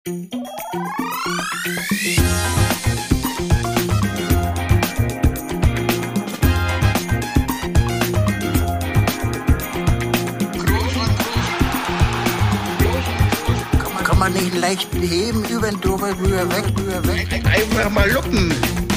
Kann man nicht leicht heben, über den drüber, weg. Einfach mal luppen.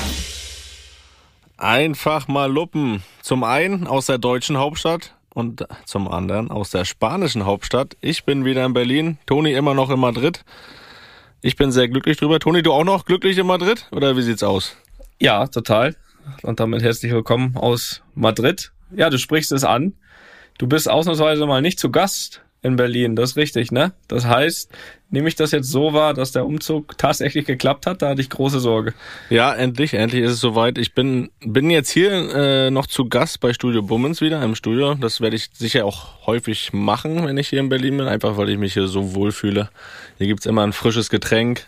Einfach mal luppen. Zum einen aus der deutschen Hauptstadt und zum anderen aus der spanischen Hauptstadt. Ich bin wieder in Berlin, Toni immer noch in Madrid. Ich bin sehr glücklich drüber. Toni, du auch noch glücklich in Madrid? Oder wie sieht's aus? Ja, total. Und damit herzlich willkommen aus Madrid. Ja, du sprichst es an. Du bist ausnahmsweise mal nicht zu Gast in Berlin, das ist richtig, ne? Das heißt, nehme ich das jetzt so wahr, dass der Umzug tatsächlich geklappt hat? Da hatte ich große Sorge. Ja, endlich ist es soweit. Ich bin jetzt hier noch zu Gast bei Studio Bummens wieder im Studio. Das werde ich sicher auch häufig machen, wenn ich hier in Berlin bin, einfach weil ich mich hier so wohlfühle. Hier gibt's immer ein frisches Getränk.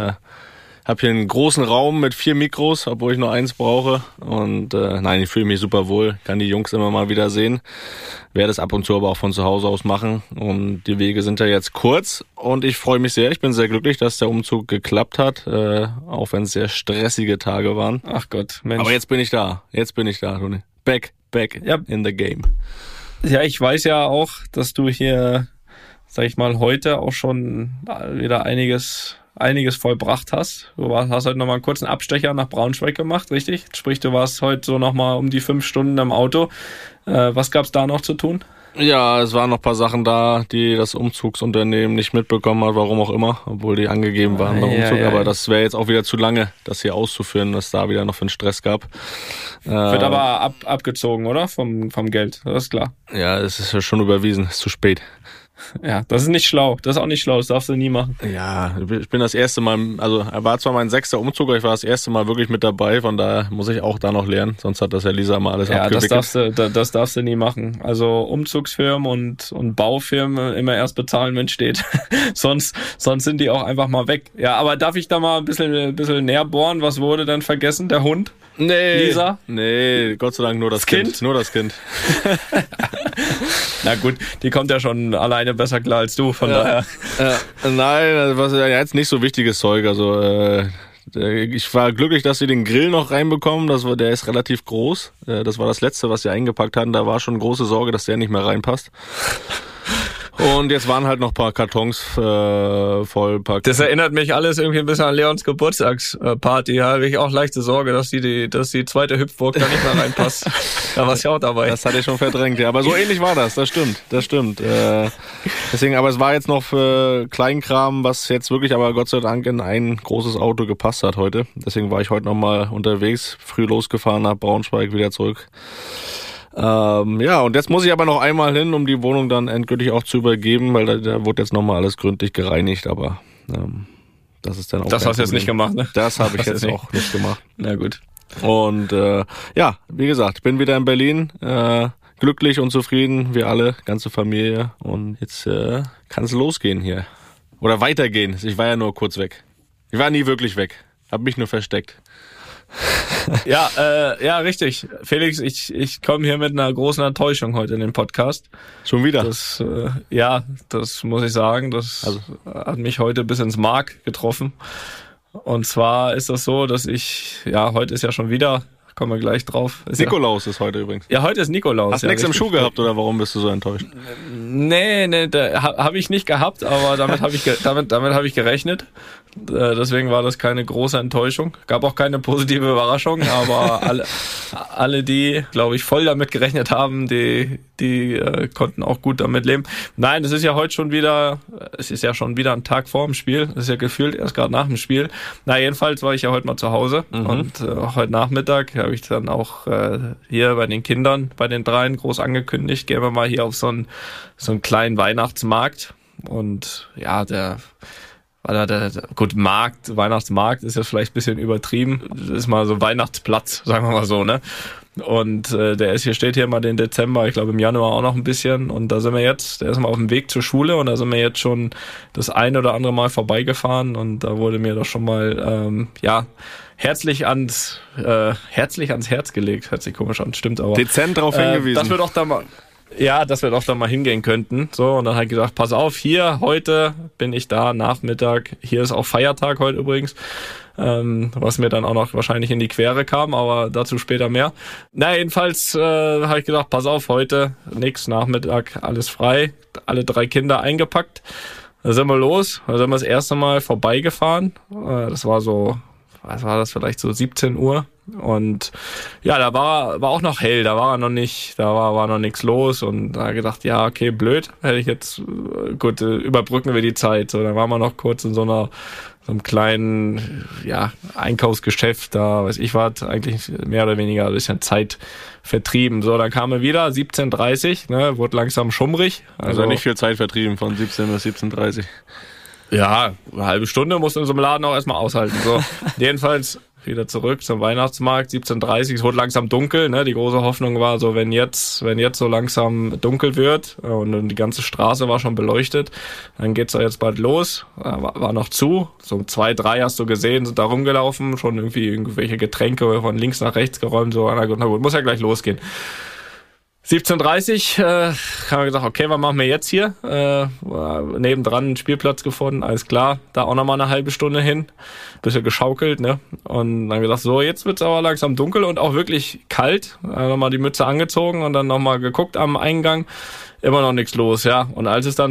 Hab hier einen großen Raum mit 4 Mikros, obwohl ich nur 1 brauche. Und nein, ich fühle mich super wohl. Kann die Jungs immer mal wieder sehen. Werde es ab und zu aber auch von zu Hause aus machen. Und die Wege sind ja jetzt kurz. Und ich freue mich sehr. Ich bin sehr glücklich, dass der Umzug geklappt hat. Auch wenn es sehr stressige Tage waren. Ach Gott, Mensch. Aber jetzt bin ich da, Toni. Back ja. In the game. Ja, ich weiß ja auch, dass du hier, sag ich mal, heute auch schon wieder einiges vollbracht hast. Du hast heute nochmal einen kurzen Abstecher nach Braunschweig gemacht, richtig? Sprich, du warst heute so nochmal um die 5 Stunden im Auto. Was gab's da noch zu tun? Ja, es waren noch ein paar Sachen da, die das Umzugsunternehmen nicht mitbekommen hat, warum auch immer, obwohl die angegeben waren beim Umzug. Ja. Aber das wäre jetzt auch wieder zu lange, das hier auszuführen, was da wieder noch für einen Stress gab. Wird aber abgezogen, oder? Vom Geld, das ist klar. Ja, es ist ja schon überwiesen, ist zu spät. Ja, das ist nicht schlau. Das ist auch nicht schlau. Das darfst du nie machen. Ja, ich bin das erste Mal, also er war zwar mein 6. Umzug, aber ich war das erste Mal wirklich mit dabei. Von daher muss ich auch da noch lernen. Sonst hat das ja Lisa mal alles abgewickelt. Ja, das darfst du nie machen. Also Umzugsfirmen und Baufirmen immer erst bezahlen, wenn es steht. sonst sind die auch einfach mal weg. Ja, aber darf ich da mal ein bisschen näher bohren? Was wurde dann vergessen? Der Hund? Nee. Lisa? Nee, Gott sei Dank nur das Kind. Nur das Kind. Na gut, die kommt ja schon alleine besser klar als du, von daher. Nein, was ja jetzt nicht so wichtiges Zeug. Also ich war glücklich, dass sie den Grill noch reinbekommen. Der ist relativ groß. Das war das Letzte, was sie eingepackt hatten. Da war schon große Sorge, dass der nicht mehr reinpasst. Und jetzt waren halt noch ein paar Kartons vollpackt. Das erinnert mich alles irgendwie ein bisschen an Leons Geburtstagsparty. Da habe ich auch leichte Sorge, dass die zweite Hüpfburg da nicht mehr reinpasst. Da war es ja auch dabei. Das hatte ich schon verdrängt, ja. Aber so ähnlich war das stimmt. Deswegen, aber es war jetzt noch für Kleinkram, was jetzt wirklich aber Gott sei Dank in ein großes Auto gepasst hat heute. Deswegen war ich heute nochmal unterwegs, früh losgefahren nach Braunschweig, wieder zurück. Und jetzt muss ich aber noch einmal hin, um die Wohnung dann endgültig auch zu übergeben, weil da wurde jetzt nochmal alles gründlich gereinigt, aber das ist dann auch. Das hast du jetzt nicht gemacht, ne? Das habe ich jetzt auch nicht gemacht. Na gut. Und wie gesagt, bin wieder in Berlin, glücklich und zufrieden, wir alle, ganze Familie. Und jetzt kann es losgehen hier. Oder weitergehen. Ich war ja nur kurz weg. Ich war nie wirklich weg. Hab mich nur versteckt. Ja, richtig. Felix, ich komme hier mit einer großen Enttäuschung heute in den Podcast. Schon wieder? Das muss ich sagen. Das hat mich heute bis ins Mark getroffen. Und zwar ist das so, dass heute ist ja schon wieder, kommen wir gleich drauf. Nikolaus ist heute übrigens. Ja, heute ist Nikolaus. Hast du nichts im Schuh gehabt oder warum bist du so enttäuscht? Nee, habe ich nicht gehabt, aber damit habe ich gerechnet. Deswegen war das keine große Enttäuschung. Gab auch keine positive Überraschung, aber alle, die, glaube ich, voll damit gerechnet haben, die konnten auch gut damit leben. Nein, es ist ja schon wieder ein Tag vor dem Spiel. Es ist ja gefühlt erst gerade nach dem Spiel. Na, jedenfalls war ich ja heute mal zu Hause und heute Nachmittag habe ich dann auch hier bei den Kindern, bei den 3 groß angekündigt, gehen wir mal hier auf so einen kleinen Weihnachtsmarkt. Und ja, Weihnachtsmarkt ist ja vielleicht ein bisschen übertrieben. Das ist mal so Weihnachtsplatz, sagen wir mal so, ne? Und steht hier mal den Dezember, ich glaube im Januar auch noch ein bisschen. Und da sind wir jetzt, der ist mal auf dem Weg zur Schule und da sind wir jetzt schon das ein oder andere Mal vorbeigefahren und da wurde mir doch schon mal, herzlich ans Herz gelegt. Hört sich komisch an, stimmt aber. Dezent drauf hingewiesen. Dass wir doch da mal, Ja, dass wir doch da mal hingehen könnten. So, und dann habe ich gesagt, pass auf, hier, heute bin ich da, Nachmittag. Hier ist auch Feiertag heute übrigens. Was mir dann auch noch wahrscheinlich in die Quere kam, aber dazu später mehr. Na, jedenfalls habe ich gedacht, pass auf, heute nix, Nachmittag, alles frei, alle 3 Kinder eingepackt. Da sind wir los, da sind wir das erste Mal vorbeigefahren. Das war so, was war das, vielleicht so 17 Uhr. Und ja, da war auch noch hell, da war noch nichts los und da gedacht, ja, okay, blöd, hätte ich jetzt, gut, überbrücken wir die Zeit. So, dann waren wir noch kurz in so einem kleinen, ja, Einkaufsgeschäft, da weiß ich was, eigentlich mehr oder weniger ein bisschen Zeit vertrieben. So, dann kamen wir wieder, 17:30, ne, wurde langsam schummrig. Also nicht viel Zeit vertrieben von 17 bis 17:30. Ja, eine halbe Stunde musst du in so einem Laden auch erstmal aushalten. So, jedenfalls wieder zurück zum Weihnachtsmarkt, 17:30, es wurde langsam dunkel, ne? Die große Hoffnung war so, wenn jetzt so langsam dunkel wird und die ganze Straße war schon beleuchtet, dann geht's doch jetzt bald los. War noch zu, so um 2, 3 hast du gesehen, sind da rumgelaufen, schon irgendwie irgendwelche Getränke von links nach rechts geräumt, so, na gut, muss ja gleich losgehen. 17:30 haben wir gesagt, okay, was machen wir jetzt hier? Nebendran einen Spielplatz gefunden, alles klar, da auch nochmal eine halbe Stunde hin, bisschen geschaukelt, ne? Und dann gesagt, so, jetzt wird's aber langsam dunkel und auch wirklich kalt. Nochmal die Mütze angezogen und dann nochmal geguckt am Eingang, immer noch nichts los, ja. Und als es dann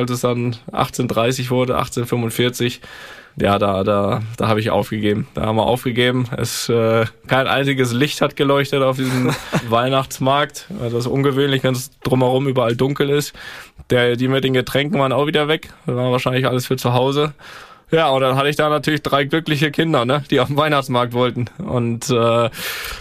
18:30 wurde, 18:45, ja, da habe ich aufgegeben. Da haben wir aufgegeben. Kein einziges Licht hat geleuchtet auf diesem Weihnachtsmarkt. Das ist ungewöhnlich, wenn es drumherum überall dunkel ist. Die mit den Getränken waren auch wieder weg. Das war wahrscheinlich alles für zu Hause. Ja, und dann hatte ich da natürlich 3 glückliche Kinder, ne, die auf den Weihnachtsmarkt wollten. Und ja,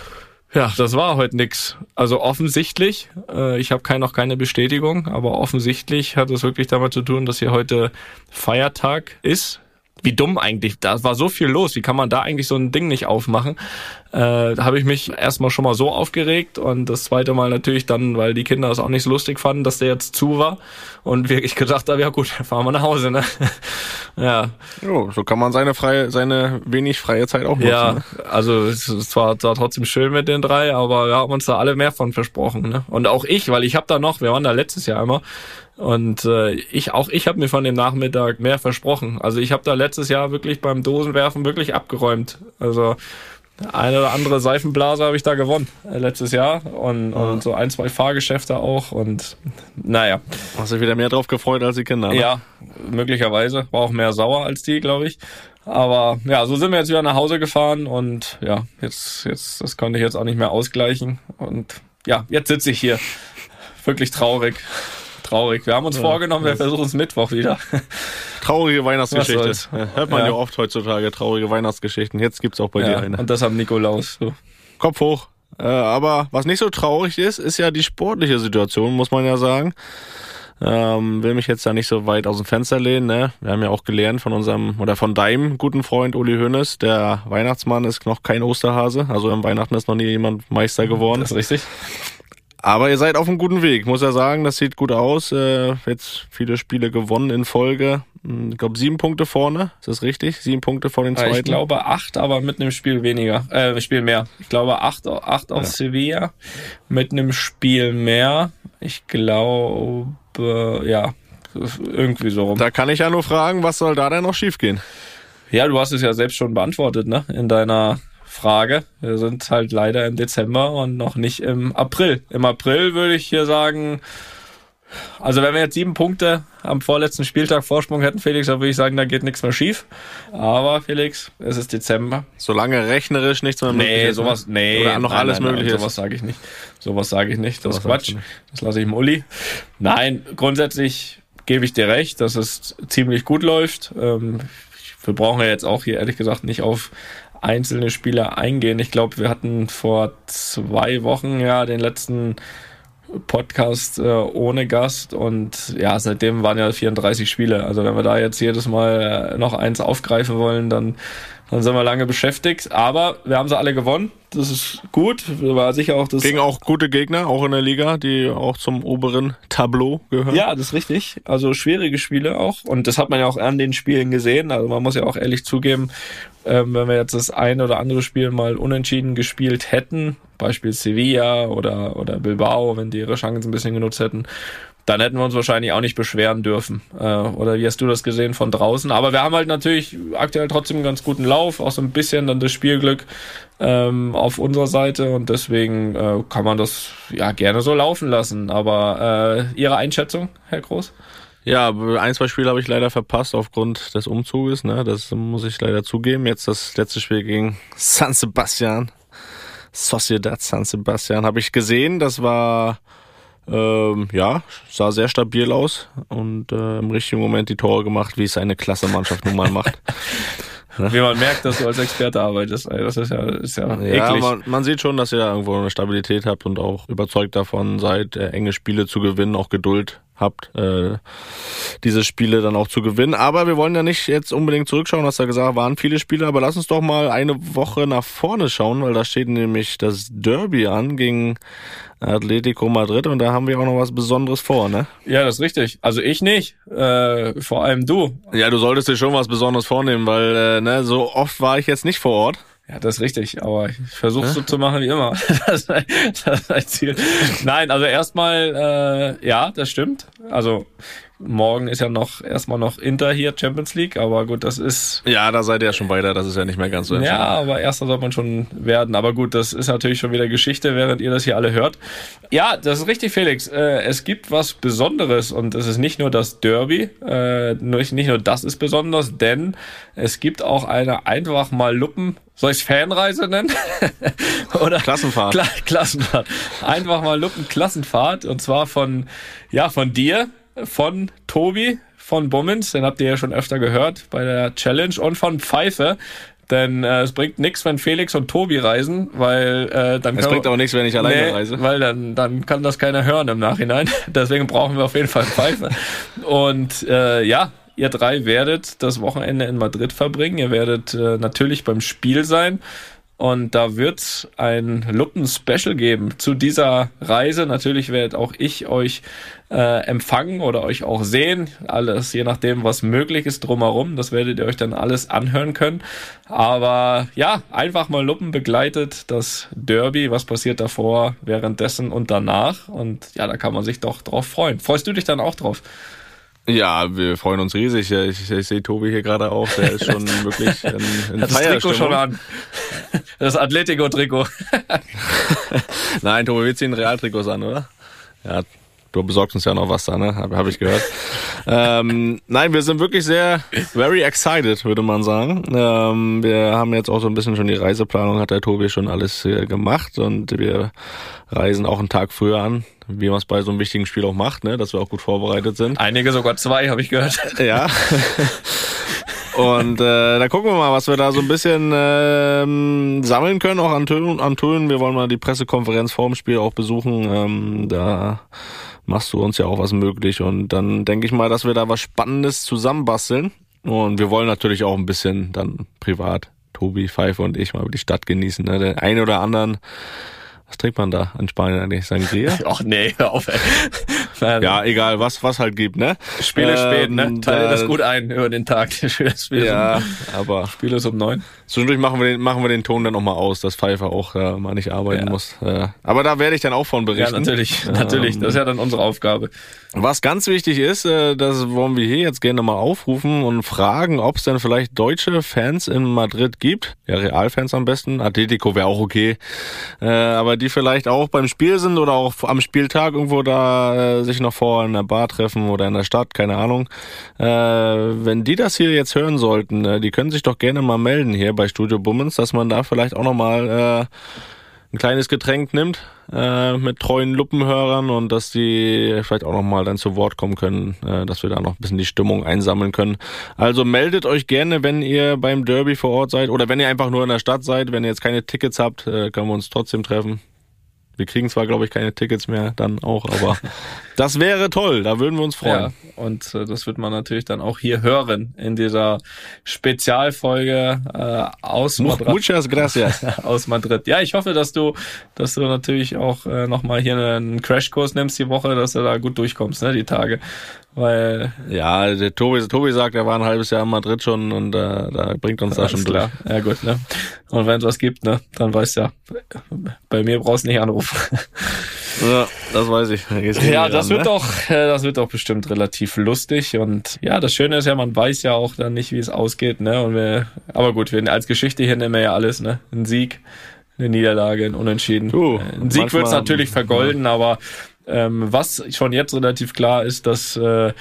das war heute nix. Also offensichtlich, ich habe noch keine Bestätigung, aber offensichtlich hat es wirklich damit zu tun, dass hier heute Feiertag ist. Wie dumm eigentlich, da war so viel los, wie kann man da eigentlich so ein Ding nicht aufmachen? Da habe ich mich erstmal schon mal so aufgeregt und das zweite Mal natürlich dann, weil die Kinder es auch nicht so lustig fanden, dass der jetzt zu war und wirklich gedacht habe, ja gut, fahren wir nach Hause, ne? Ja. Jo, so kann man seine wenig freie Zeit auch nutzen. Ja, ne? Also es war trotzdem schön mit den 3, aber wir haben uns da alle mehr von versprochen, ne? Und auch ich, weil ich habe da noch, wir waren da letztes Jahr immer, und ich habe mir von dem Nachmittag mehr versprochen. Also ich habe da letztes Jahr wirklich beim Dosenwerfen wirklich abgeräumt. Also eine oder andere Seifenblase habe ich da gewonnen letztes Jahr und so 1, 2 Fahrgeschäfte auch und naja. Hast du wieder mehr drauf gefreut als die Kinder? Ne? Ja, möglicherweise. War auch mehr sauer als die, glaube ich. Aber ja, so sind wir jetzt wieder nach Hause gefahren und ja, jetzt das konnte ich jetzt auch nicht mehr ausgleichen und ja, jetzt sitze ich hier. Wirklich traurig. Wir haben uns vorgenommen, wir versuchen es Mittwoch wieder. Traurige Weihnachtsgeschichte. Hört man ja oft heutzutage, traurige Weihnachtsgeschichten. Jetzt gibt's auch bei dir eine. Und das am Nikolaus. So. Kopf hoch. Aber was nicht so traurig ist ja die sportliche Situation, muss man ja sagen. Will mich jetzt da nicht so weit aus dem Fenster lehnen. Ne? Wir haben ja auch gelernt von deinem guten Freund Uli Hoeneß, der Weihnachtsmann ist noch kein Osterhase. Also im Weihnachten ist noch nie jemand Meister geworden. Das ist richtig. Aber ihr seid auf einem guten Weg, muss ja sagen, das sieht gut aus. Jetzt viele Spiele gewonnen in Folge. Ich glaube 7 Punkte vorne, ist das richtig? 7 Punkte vor den zweiten? Ich glaube 8, aber mit einem Spiel Spiel mehr. Ich glaube 8 auf Sevilla, mit einem Spiel mehr. Ich glaube, ja, irgendwie so rum. Da kann ich ja nur fragen, was soll da denn noch schiefgehen? Ja, du hast es ja selbst schon beantwortet, ne? In deiner Frage. Wir sind halt leider im Dezember und noch nicht im April. Im April würde ich hier sagen, also wenn wir jetzt 7 Punkte am vorletzten Spieltag Vorsprung hätten, Felix, dann würde ich sagen, da geht nichts mehr schief. Aber Felix, es ist Dezember. Solange rechnerisch nichts mehr möglich ist. Oder noch alles möglich ist. Sowas sage ich nicht. Das ist Quatsch. Das lasse ich im Uli. Nein, grundsätzlich gebe ich dir recht, dass es ziemlich gut läuft. Wir brauchen ja jetzt auch hier ehrlich gesagt nicht auf einzelne Spieler eingehen. Ich glaube, wir hatten vor 2 Wochen ja den letzten Podcast ohne Gast und ja, seitdem waren ja 34 Spiele. Also wenn wir da jetzt jedes Mal noch eins aufgreifen wollen, dann sind wir lange beschäftigt. Aber wir haben sie alle gewonnen. Das ist gut. War sicher auch das. Gegen auch gute Gegner, auch in der Liga, die auch zum oberen Tableau gehören. Ja, das ist richtig. Also schwierige Spiele auch. Und das hat man ja auch an den Spielen gesehen. Also man muss ja auch ehrlich zugeben, wenn wir jetzt das ein oder andere Spiel mal unentschieden gespielt hätten, Beispiel Sevilla oder Bilbao, wenn die ihre Chancen ein bisschen genutzt hätten, dann hätten wir uns wahrscheinlich auch nicht beschweren dürfen. Oder wie hast du das gesehen von draußen? Aber wir haben halt natürlich aktuell trotzdem einen ganz guten Lauf, auch so ein bisschen dann das Spielglück auf unserer Seite und deswegen kann man das ja gerne so laufen lassen. Aber Ihre Einschätzung, Herr Groß? Ja, 1-2 Spiele habe ich leider verpasst aufgrund des Umzuges, ne? Das muss ich leider zugeben. Jetzt das letzte Spiel gegen San Sebastian, Sociedad San Sebastian, habe ich gesehen. Das war sah sehr stabil aus und im richtigen Moment die Tore gemacht, wie es eine klasse Mannschaft nun mal macht. Wie man merkt, dass du als Experte arbeitest. Das ist ja eklig. Ja, man sieht schon, dass ihr irgendwo eine Stabilität habt und auch überzeugt davon seid, enge Spiele zu gewinnen, auch Geduld habt, diese Spiele dann auch zu gewinnen. Aber wir wollen ja nicht jetzt unbedingt zurückschauen, hast du ja gesagt, waren viele Spiele, aber lass uns doch mal eine Woche nach vorne schauen, weil da steht nämlich das Derby an gegen Atletico Madrid und da haben wir auch noch was Besonderes vor, ne? Ja, das ist richtig. Also ich nicht, vor allem du. Ja, du solltest dir schon was Besonderes vornehmen, weil so oft war ich jetzt nicht vor Ort. Ja, das ist richtig, aber ich versuche es so zu machen wie immer. Das ist ein Ziel. Nein, also erstmal, ja, das stimmt. Also morgen ist ja erstmal noch Inter hier, Champions League, aber gut, das ist... Ja, da seid ihr ja schon weiter, das ist ja nicht mehr ganz so entscheidend. Ja, aber erster soll man schon werden. Aber gut, das ist natürlich schon wieder Geschichte, während ihr das hier alle hört. Ja, das ist richtig, Felix. Es gibt was Besonderes und es ist nicht nur das Derby, nicht nur das ist besonders, denn es gibt auch eine einfach mal Luppen... Soll ich es Fanreise nennen? Oder Klassenfahrt. Klassenfahrt. Einfach mal Luppen-Klassenfahrt. Und zwar von dir, von Tobi, von Bummens. Den habt ihr ja schon öfter gehört bei der Challenge. Und von Pfeife. Denn es bringt nichts, wenn Felix und Tobi reisen, weil dann es bringt auch nichts, wenn ich alleine reise. Weil dann kann das keiner hören im Nachhinein. Deswegen brauchen wir auf jeden Fall Pfeife. Und ihr drei werdet das Wochenende in Madrid verbringen. Ihr werdet natürlich beim Spiel sein. Und da wird ein Luppen-Special geben zu dieser Reise. Natürlich werde auch ich euch empfangen oder euch auch sehen. Alles, je nachdem, was möglich ist drumherum. Das werdet ihr euch dann alles anhören können. Aber ja, einfach mal Luppen begleitet das Derby. Was passiert davor, währenddessen und danach? Und ja, da kann man sich doch drauf freuen. Freust du dich dann auch drauf? Ja, wir freuen uns riesig. Ich sehe Tobi hier gerade auch, der ist schon wirklich in das Trikot schon an. Das Atletico-Trikot. Nein, Tobi, wir ziehen Real-Trikots an, oder? Ja, du besorgst uns ja noch was da, ne? Hab ich gehört. Nein, wir sind wirklich very excited, würde man sagen. Wir haben jetzt auch so ein bisschen schon die Reiseplanung, hat der Tobi schon alles gemacht und wir reisen auch einen Tag früher an, wie man es bei so einem wichtigen Spiel auch macht, ne? Dass wir auch gut vorbereitet sind. Einige sogar 2, habe ich gehört. Ja. Und da gucken wir mal, was wir da so ein bisschen sammeln können, auch an Tönen. Wir wollen mal die Pressekonferenz vor dem Spiel auch besuchen. Da machst du uns ja auch was möglich. Und dann denke ich mal, dass wir da was Spannendes zusammenbasteln. Und wir wollen natürlich auch ein bisschen dann privat, Tobi, Pfeife und ich, mal die Stadt genießen. Ne? Den einen oder anderen... Was trinkt man da in Spanien eigentlich? Sangria? Ach nee, hör auf, ey. Ja, egal, was halt gibt, ne? Spiele spät, ne? Teile das gut ein über den Tag. Spiele ja, aber Spiel ist um 9. Zwischendurch machen wir den Ton dann nochmal aus, dass Pfeife auch mal nicht arbeiten muss. Aber da werde ich dann auch von berichten. Ja, natürlich. Das ist ja dann unsere Aufgabe. Was ganz wichtig ist, das wollen wir hier jetzt gerne mal aufrufen und fragen, ob es denn vielleicht deutsche Fans in Madrid gibt. Ja, Real-Fans am besten. Atletico wäre auch okay. Aber die vielleicht auch beim Spiel sind oder auch am Spieltag irgendwo da sich noch vor in der Bar treffen oder in der Stadt, keine Ahnung. Wenn die das hier jetzt hören sollten, die können sich doch gerne mal melden hier bei Studio Bummens, dass man da vielleicht auch nochmal ein kleines Getränk nimmt mit treuen Luppenhörern und dass die vielleicht auch nochmal dann zu Wort kommen können, dass wir da noch ein bisschen die Stimmung einsammeln können. Also meldet euch gerne, wenn ihr beim Derby vor Ort seid oder wenn ihr einfach nur in der Stadt seid. Wenn ihr jetzt keine Tickets habt, können wir uns trotzdem treffen. Wir kriegen zwar, glaube ich, keine Tickets mehr dann auch, aber das wäre toll, da würden wir uns freuen. Ja, und das wird man natürlich dann auch hier hören in dieser Spezialfolge aus Madrid. Muchas gracias. Aus Madrid. Ja, ich hoffe, dass du natürlich auch nochmal hier einen Crashkurs nimmst die Woche, dass du da gut durchkommst, ne, die Tage. Weil ja, der Tobi sagt, er war ein halbes Jahr in Madrid schon und da bringt uns da schon durch. Ja gut, ne? Und wenn es was gibt, ne, dann weißt du ja, bei mir brauchst du nicht anrufen. Ja, das weiß ich. Ja, das wird doch bestimmt relativ lustig und ja, das Schöne ist ja, man weiß ja auch dann nicht, wie es ausgeht, ne? Und aber gut, als Geschichte hier nehmen wir ja alles, ne? Ein Sieg, eine Niederlage, ein Unentschieden. Ein Sieg wird's natürlich vergolden, aber was schon jetzt relativ klar ist, dass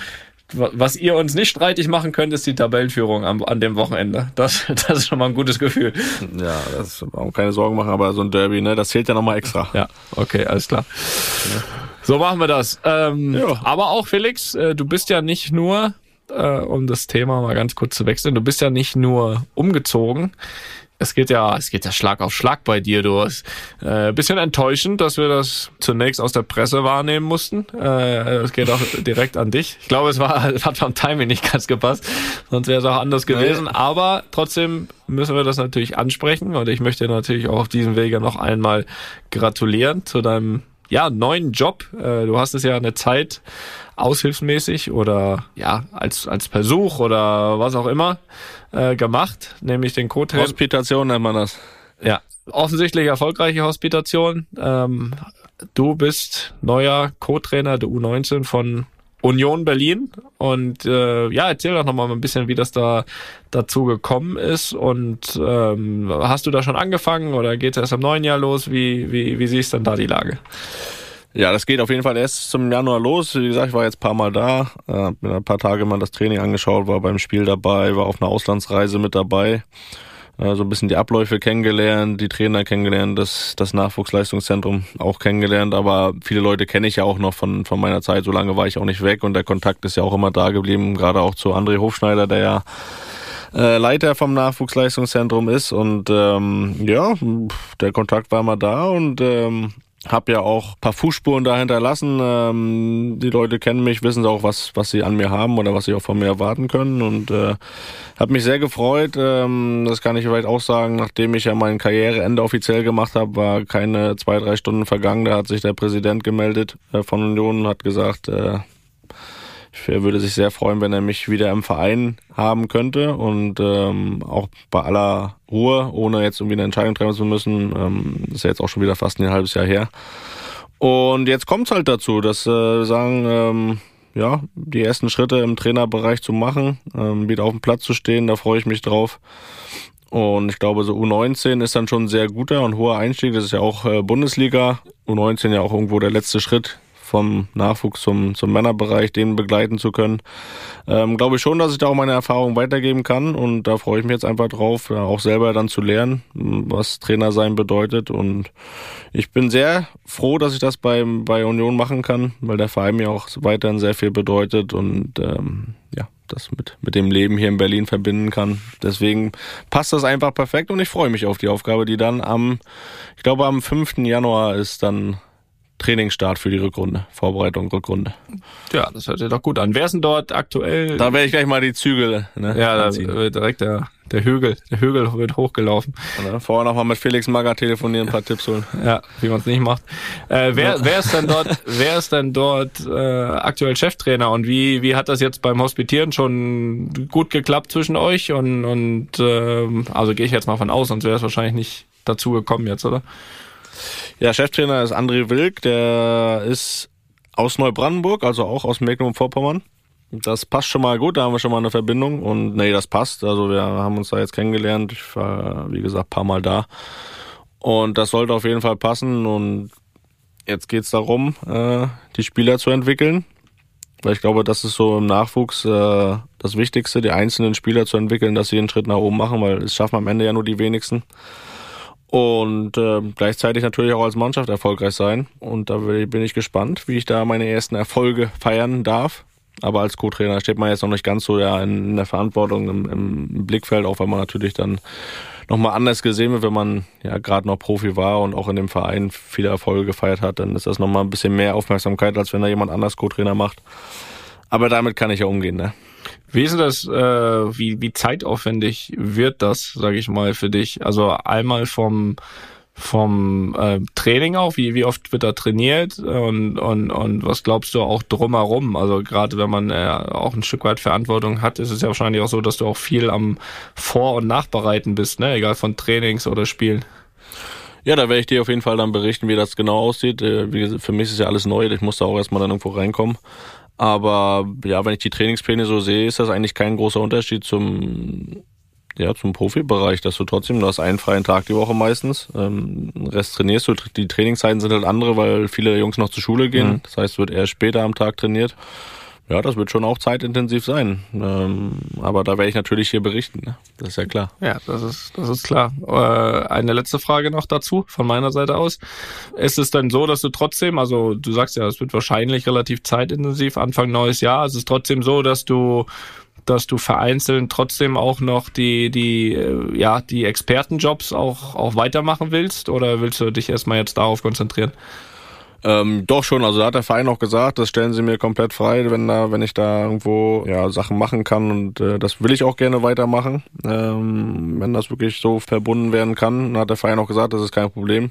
was ihr uns nicht streitig machen könnt, ist die Tabellenführung an dem Wochenende. Das ist schon mal ein gutes Gefühl. Ja, das auch keine Sorgen machen, aber so ein Derby, ne, das zählt ja nochmal extra. Ja, okay, alles klar. Ja. So machen wir das. Aber auch Felix, du bist ja nicht nur, um das Thema mal ganz kurz zu wechseln, du bist ja nicht nur umgezogen. Es geht ja Schlag auf Schlag bei dir. Du hast bisschen enttäuschend, dass wir das zunächst aus der Presse wahrnehmen mussten. Es geht auch direkt an dich. Ich glaube, hat vom Timing nicht ganz gepasst, sonst wäre es auch anders gewesen. Aber trotzdem müssen wir das natürlich ansprechen und ich möchte natürlich auch auf diesem Wege noch einmal gratulieren zu deinem neuen Job. Du hast es ja eine Zeit aushilfsmäßig oder als Versuch oder was auch immer gemacht, nämlich den Co-Trainer. Hospitation nennt man das. Ja, offensichtlich erfolgreiche Hospitation. Du bist neuer Co-Trainer der U19 von Union Berlin und erzähl doch nochmal ein bisschen, wie das dazu gekommen ist und hast du da schon angefangen oder geht es erst im neuen Jahr los? Wie siehst du denn da die Lage? Ja, das geht auf jeden Fall erst zum Januar los. Wie gesagt, ich war jetzt ein paar Mal da, mir ein paar Tage mal das Training angeschaut, war beim Spiel dabei, war auf einer Auslandsreise mit dabei, so ein bisschen die Abläufe kennengelernt, die Trainer kennengelernt, das Nachwuchsleistungszentrum auch kennengelernt, aber viele Leute kenne ich ja auch noch von meiner Zeit, so lange war ich auch nicht weg und der Kontakt ist ja auch immer da geblieben, gerade auch zu André Hofschneider, der ja Leiter vom Nachwuchsleistungszentrum ist und der Kontakt war immer da und habe ja auch ein paar Fußspuren da hinterlassen. Die Leute kennen mich, wissen auch, was sie an mir haben oder was sie auch von mir erwarten können. Und habe mich sehr gefreut. Das kann ich vielleicht auch sagen, nachdem ich ja mein Karriereende offiziell gemacht habe, war keine 2-3 Stunden vergangen. Da hat sich der Präsident gemeldet von Union und hat gesagt, er würde sich sehr freuen, wenn er mich wieder im Verein haben könnte und auch bei aller Ruhe, ohne jetzt irgendwie eine Entscheidung treffen zu müssen, ist ja jetzt auch schon wieder fast ein halbes Jahr her. Und jetzt kommt's halt dazu, dass wir sagen, die ersten Schritte im Trainerbereich zu machen, wieder auf dem Platz zu stehen, da freue ich mich drauf. Und ich glaube, so U19 ist dann schon ein sehr guter und hoher Einstieg, das ist ja auch Bundesliga, U19 ja auch irgendwo der letzte Schritt vom Nachwuchs zum Männerbereich, den begleiten zu können. Glaube ich schon, dass ich da auch meine Erfahrungen weitergeben kann und da freue ich mich jetzt einfach drauf, auch selber dann zu lernen, was Trainer sein bedeutet und ich bin sehr froh, dass ich das bei Union machen kann, weil der Verein mir auch weiterhin sehr viel bedeutet und das mit dem Leben hier in Berlin verbinden kann. Deswegen passt das einfach perfekt und ich freue mich auf die Aufgabe, die dann am 5. Januar ist dann Trainingsstart für die Rückrunde, Vorbereitung, Rückrunde. Ja, das hört sich doch gut an. Wer ist denn dort aktuell? Da werde ich gleich mal die Zügel anziehen. Da wird direkt der Hügel wird hochgelaufen. Ja, vorher noch mal mit Felix Magath telefonieren, ein paar Tipps holen. Ja, wie man es nicht macht. Wer ist denn dort aktuell Cheftrainer und wie hat das jetzt beim Hospitieren schon gut geklappt zwischen euch und also gehe ich jetzt mal von aus, sonst wäre es wahrscheinlich nicht dazu gekommen jetzt, oder? Ja, Cheftrainer ist André Wilk, der ist aus Neubrandenburg, also auch aus Mecklenburg-Vorpommern. Das passt schon mal gut, da haben wir schon mal eine Verbindung und das passt. Also wir haben uns da jetzt kennengelernt, ich war, wie gesagt, ein paar Mal da und das sollte auf jeden Fall passen und jetzt geht's darum, die Spieler zu entwickeln, weil ich glaube, das ist so im Nachwuchs das Wichtigste, die einzelnen Spieler zu entwickeln, dass sie einen Schritt nach oben machen, weil es schaffen am Ende ja nur die wenigsten. Und gleichzeitig natürlich auch als Mannschaft erfolgreich sein. Und da bin ich gespannt, wie ich da meine ersten Erfolge feiern darf. Aber als Co-Trainer steht man jetzt noch nicht ganz so in der Verantwortung im Blickfeld, auch weil man natürlich dann nochmal anders gesehen wird, wenn man ja gerade noch Profi war und auch in dem Verein viele Erfolge gefeiert hat, dann ist das nochmal ein bisschen mehr Aufmerksamkeit, als wenn da jemand anders Co-Trainer macht. Aber damit kann ich ja umgehen, ne? Wie ist das, wie zeitaufwendig wird das, sage ich mal, für dich? Also einmal vom Training auch, wie oft wird da trainiert und was glaubst du auch drumherum? Also gerade wenn man auch ein Stück weit Verantwortung hat, ist es ja wahrscheinlich auch so, dass du auch viel am Vor- und Nachbereiten bist, ne? Egal von Trainings oder Spielen. Ja, da werde ich dir auf jeden Fall dann berichten, wie das genau aussieht. Wie gesagt, für mich ist ja alles neu, ich muss da auch erstmal dann irgendwo reinkommen. Aber ja, wenn ich die Trainingspläne so sehe, ist das eigentlich kein großer Unterschied zum Profibereich, dass du hast einen freien Tag die Woche meistens, den Rest trainierst du. Die Trainingszeiten sind halt andere, weil viele Jungs noch zur Schule gehen. Das heißt, wird eher später am Tag trainiert. Ja, das wird schon auch zeitintensiv sein. Aber da werde ich natürlich hier berichten, ne? Das ist ja klar. Ja, das ist klar. Eine letzte Frage noch dazu von meiner Seite aus. Ist es denn so, dass du trotzdem, also du sagst ja, es wird wahrscheinlich relativ zeitintensiv, Anfang neues Jahr, ist es trotzdem so, dass du vereinzelt trotzdem auch noch die Expertenjobs auch weitermachen willst, oder willst du dich erstmal jetzt darauf konzentrieren? Doch schon, also da hat der Verein auch gesagt, das stellen sie mir komplett frei, wenn ich da irgendwo Sachen machen kann, und das will ich auch gerne weitermachen, wenn das wirklich so verbunden werden kann. Dann hat der Verein auch gesagt, das ist kein Problem,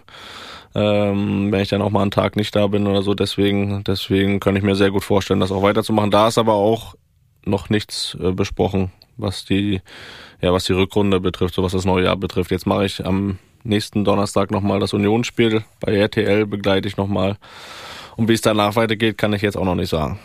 wenn ich dann auch mal einen Tag nicht da bin oder so. Deswegen kann ich mir sehr gut vorstellen, das auch weiterzumachen. Da ist aber auch noch nichts besprochen, was die Rückrunde betrifft, so was das neue Jahr betrifft. Jetzt mache ich am nächsten Donnerstag nochmal das Unionsspiel. Bei RTL begleite ich nochmal. Und wie es danach weitergeht, kann ich jetzt auch noch nicht sagen.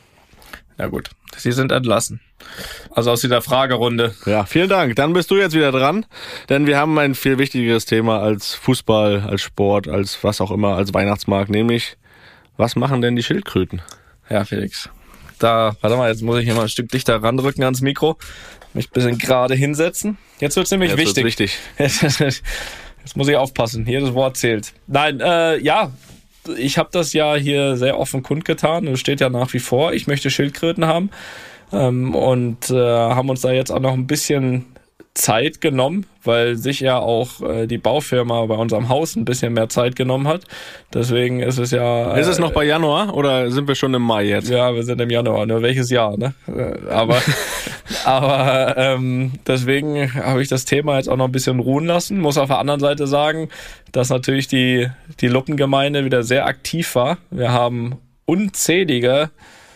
Ja gut, Sie sind entlassen. Also aus dieser Fragerunde. Ja, vielen Dank. Dann bist du jetzt wieder dran, denn wir haben ein viel wichtigeres Thema als Fußball, als Sport, als was auch immer, als Weihnachtsmarkt, nämlich, was machen denn die Schildkröten? Ja, Felix. Warte mal, jetzt muss ich hier mal ein Stück dichter ranrücken ans Mikro, mich ein bisschen gerade hinsetzen. Jetzt wird's nämlich wichtig. Jetzt muss ich aufpassen, jedes Wort zählt. Nein, ich habe das ja hier sehr offen kundgetan, es steht ja nach wie vor, ich möchte Schildkröten haben, und haben uns da jetzt auch noch ein bisschen Zeit genommen, weil sich ja auch die Baufirma bei unserem Haus ein bisschen mehr Zeit genommen hat. Deswegen ist es ja... Ist es noch bei Januar oder sind wir schon im Mai jetzt? Ja, wir sind im Januar. Nur welches Jahr, ne? Aber deswegen habe ich das Thema jetzt auch noch ein bisschen ruhen lassen. Muss auf der anderen Seite sagen, dass natürlich die Luppengemeinde wieder sehr aktiv war. Wir haben unzählige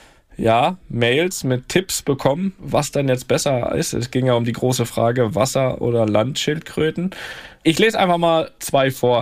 Mails mit Tipps bekommen, was dann jetzt besser ist. Es ging ja um die große Frage Wasser- oder Landschildkröten. Ich lese einfach mal 2 vor.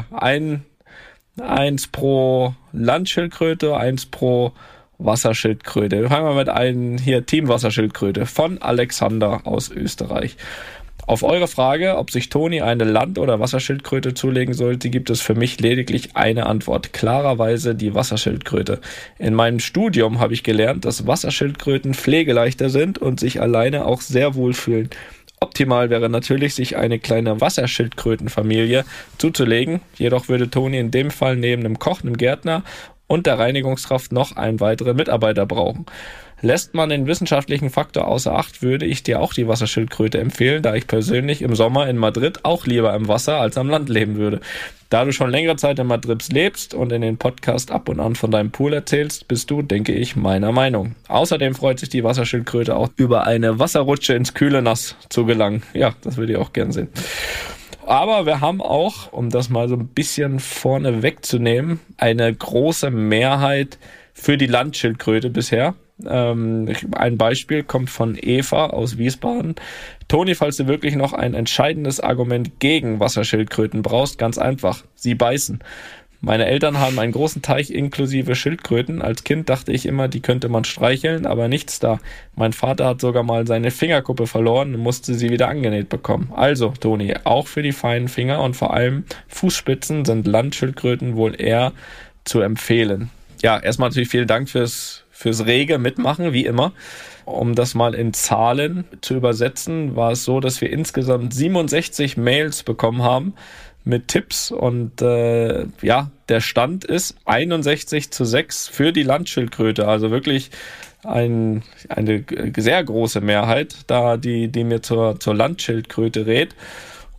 Eins pro Landschildkröte, 1 pro Wasserschildkröte. Wir fangen mal mit einem hier, Team Wasserschildkröte von Alexander aus Österreich. Auf eure Frage, ob sich Toni eine Land- oder Wasserschildkröte zulegen sollte, gibt es für mich lediglich eine Antwort. Klarerweise die Wasserschildkröte. In meinem Studium habe ich gelernt, dass Wasserschildkröten pflegeleichter sind und sich alleine auch sehr wohl fühlen. Optimal wäre natürlich, sich eine kleine Wasserschildkrötenfamilie zuzulegen. Jedoch würde Toni in dem Fall neben dem Koch, dem Gärtner und der Reinigungskraft noch einen weiteren Mitarbeiter brauchen. Lässt man den wissenschaftlichen Faktor außer Acht, würde ich dir auch die Wasserschildkröte empfehlen, da ich persönlich im Sommer in Madrid auch lieber im Wasser als am Land leben würde. Da du schon längere Zeit in Madrid lebst und in den Podcast ab und an von deinem Pool erzählst, bist du, denke ich, meiner Meinung. Außerdem freut sich die Wasserschildkröte auch über eine Wasserrutsche ins kühle Nass zu gelangen. Ja, das würde ich auch gern sehen. Aber wir haben auch, um das mal so ein bisschen vorne wegzunehmen, eine große Mehrheit für die Landschildkröte bisher. Ein Beispiel kommt von Eva aus Wiesbaden. Toni, falls du wirklich noch ein entscheidendes Argument gegen Wasserschildkröten brauchst, ganz einfach, sie beißen. Meine Eltern haben einen großen Teich inklusive Schildkröten. Als Kind dachte ich immer, die könnte man streicheln, aber nichts da. Mein Vater hat sogar mal seine Fingerkuppe verloren und musste sie wieder angenäht bekommen. Also, Toni, auch für die feinen Finger und vor allem Fußspitzen sind Landschildkröten wohl eher zu empfehlen. Ja, erstmal natürlich vielen Dank fürs rege Mitmachen, wie immer. Um das mal in Zahlen zu übersetzen, war es so, dass wir insgesamt 67 Mails bekommen haben mit Tipps und der Stand ist 61:6 für die Landschildkröte. Also wirklich eine sehr große Mehrheit, da die mir zur Landschildkröte rät.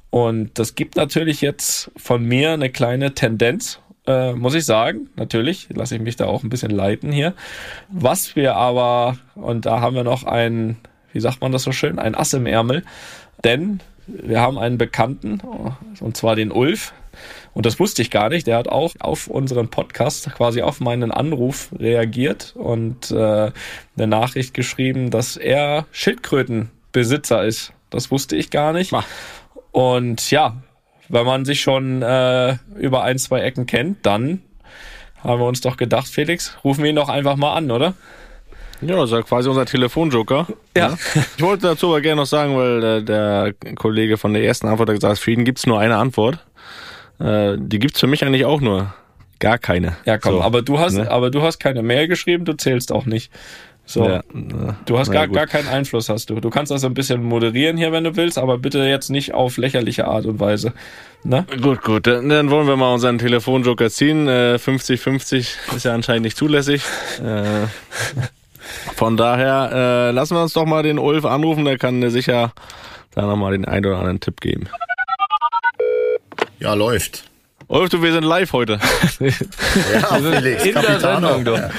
Und das gibt natürlich jetzt von mir eine kleine Tendenz, muss ich sagen. Natürlich lasse ich mich da auch ein bisschen leiten hier. Was wir aber, und da haben wir noch ein, wie sagt man das so schön, ein Ass im Ärmel, denn wir haben einen Bekannten, und zwar den Ulf, und das wusste ich gar nicht, der hat auch auf unseren Podcast quasi auf meinen Anruf reagiert und eine Nachricht geschrieben, dass er Schildkrötenbesitzer ist. Das wusste ich gar nicht. Und ja, wenn man sich schon über 1-2 Ecken kennt, dann haben wir uns doch gedacht, Felix, rufen wir ihn doch einfach mal an, oder? Ja, das ist ja quasi unser Telefonjoker. Ja. Ich wollte dazu aber gerne noch sagen, weil der Kollege von der ersten Antwort hat gesagt, für ihn gibt's nur eine Antwort. Die gibt's für mich eigentlich auch nur. Gar keine. Ja, komm, so, aber du hast, ne? aber du hast keine Mail geschrieben, du zählst auch nicht. So, Ja, du hast gar gut. keinen Einfluss, hast du. Du kannst das ein bisschen moderieren hier, wenn du willst, aber bitte jetzt nicht auf lächerliche Art und Weise. Ne? Gut. Dann wollen wir mal unseren Telefonjoker ziehen. 50-50 ist ja anscheinend nicht zulässig. Von daher lassen wir uns doch mal den Ulf anrufen. Der kann sicher da nochmal den einen oder anderen Tipp geben. Ja, läuft. Ulf, wir sind live heute. Ja, Felix, In der Capitano. Sendung, du.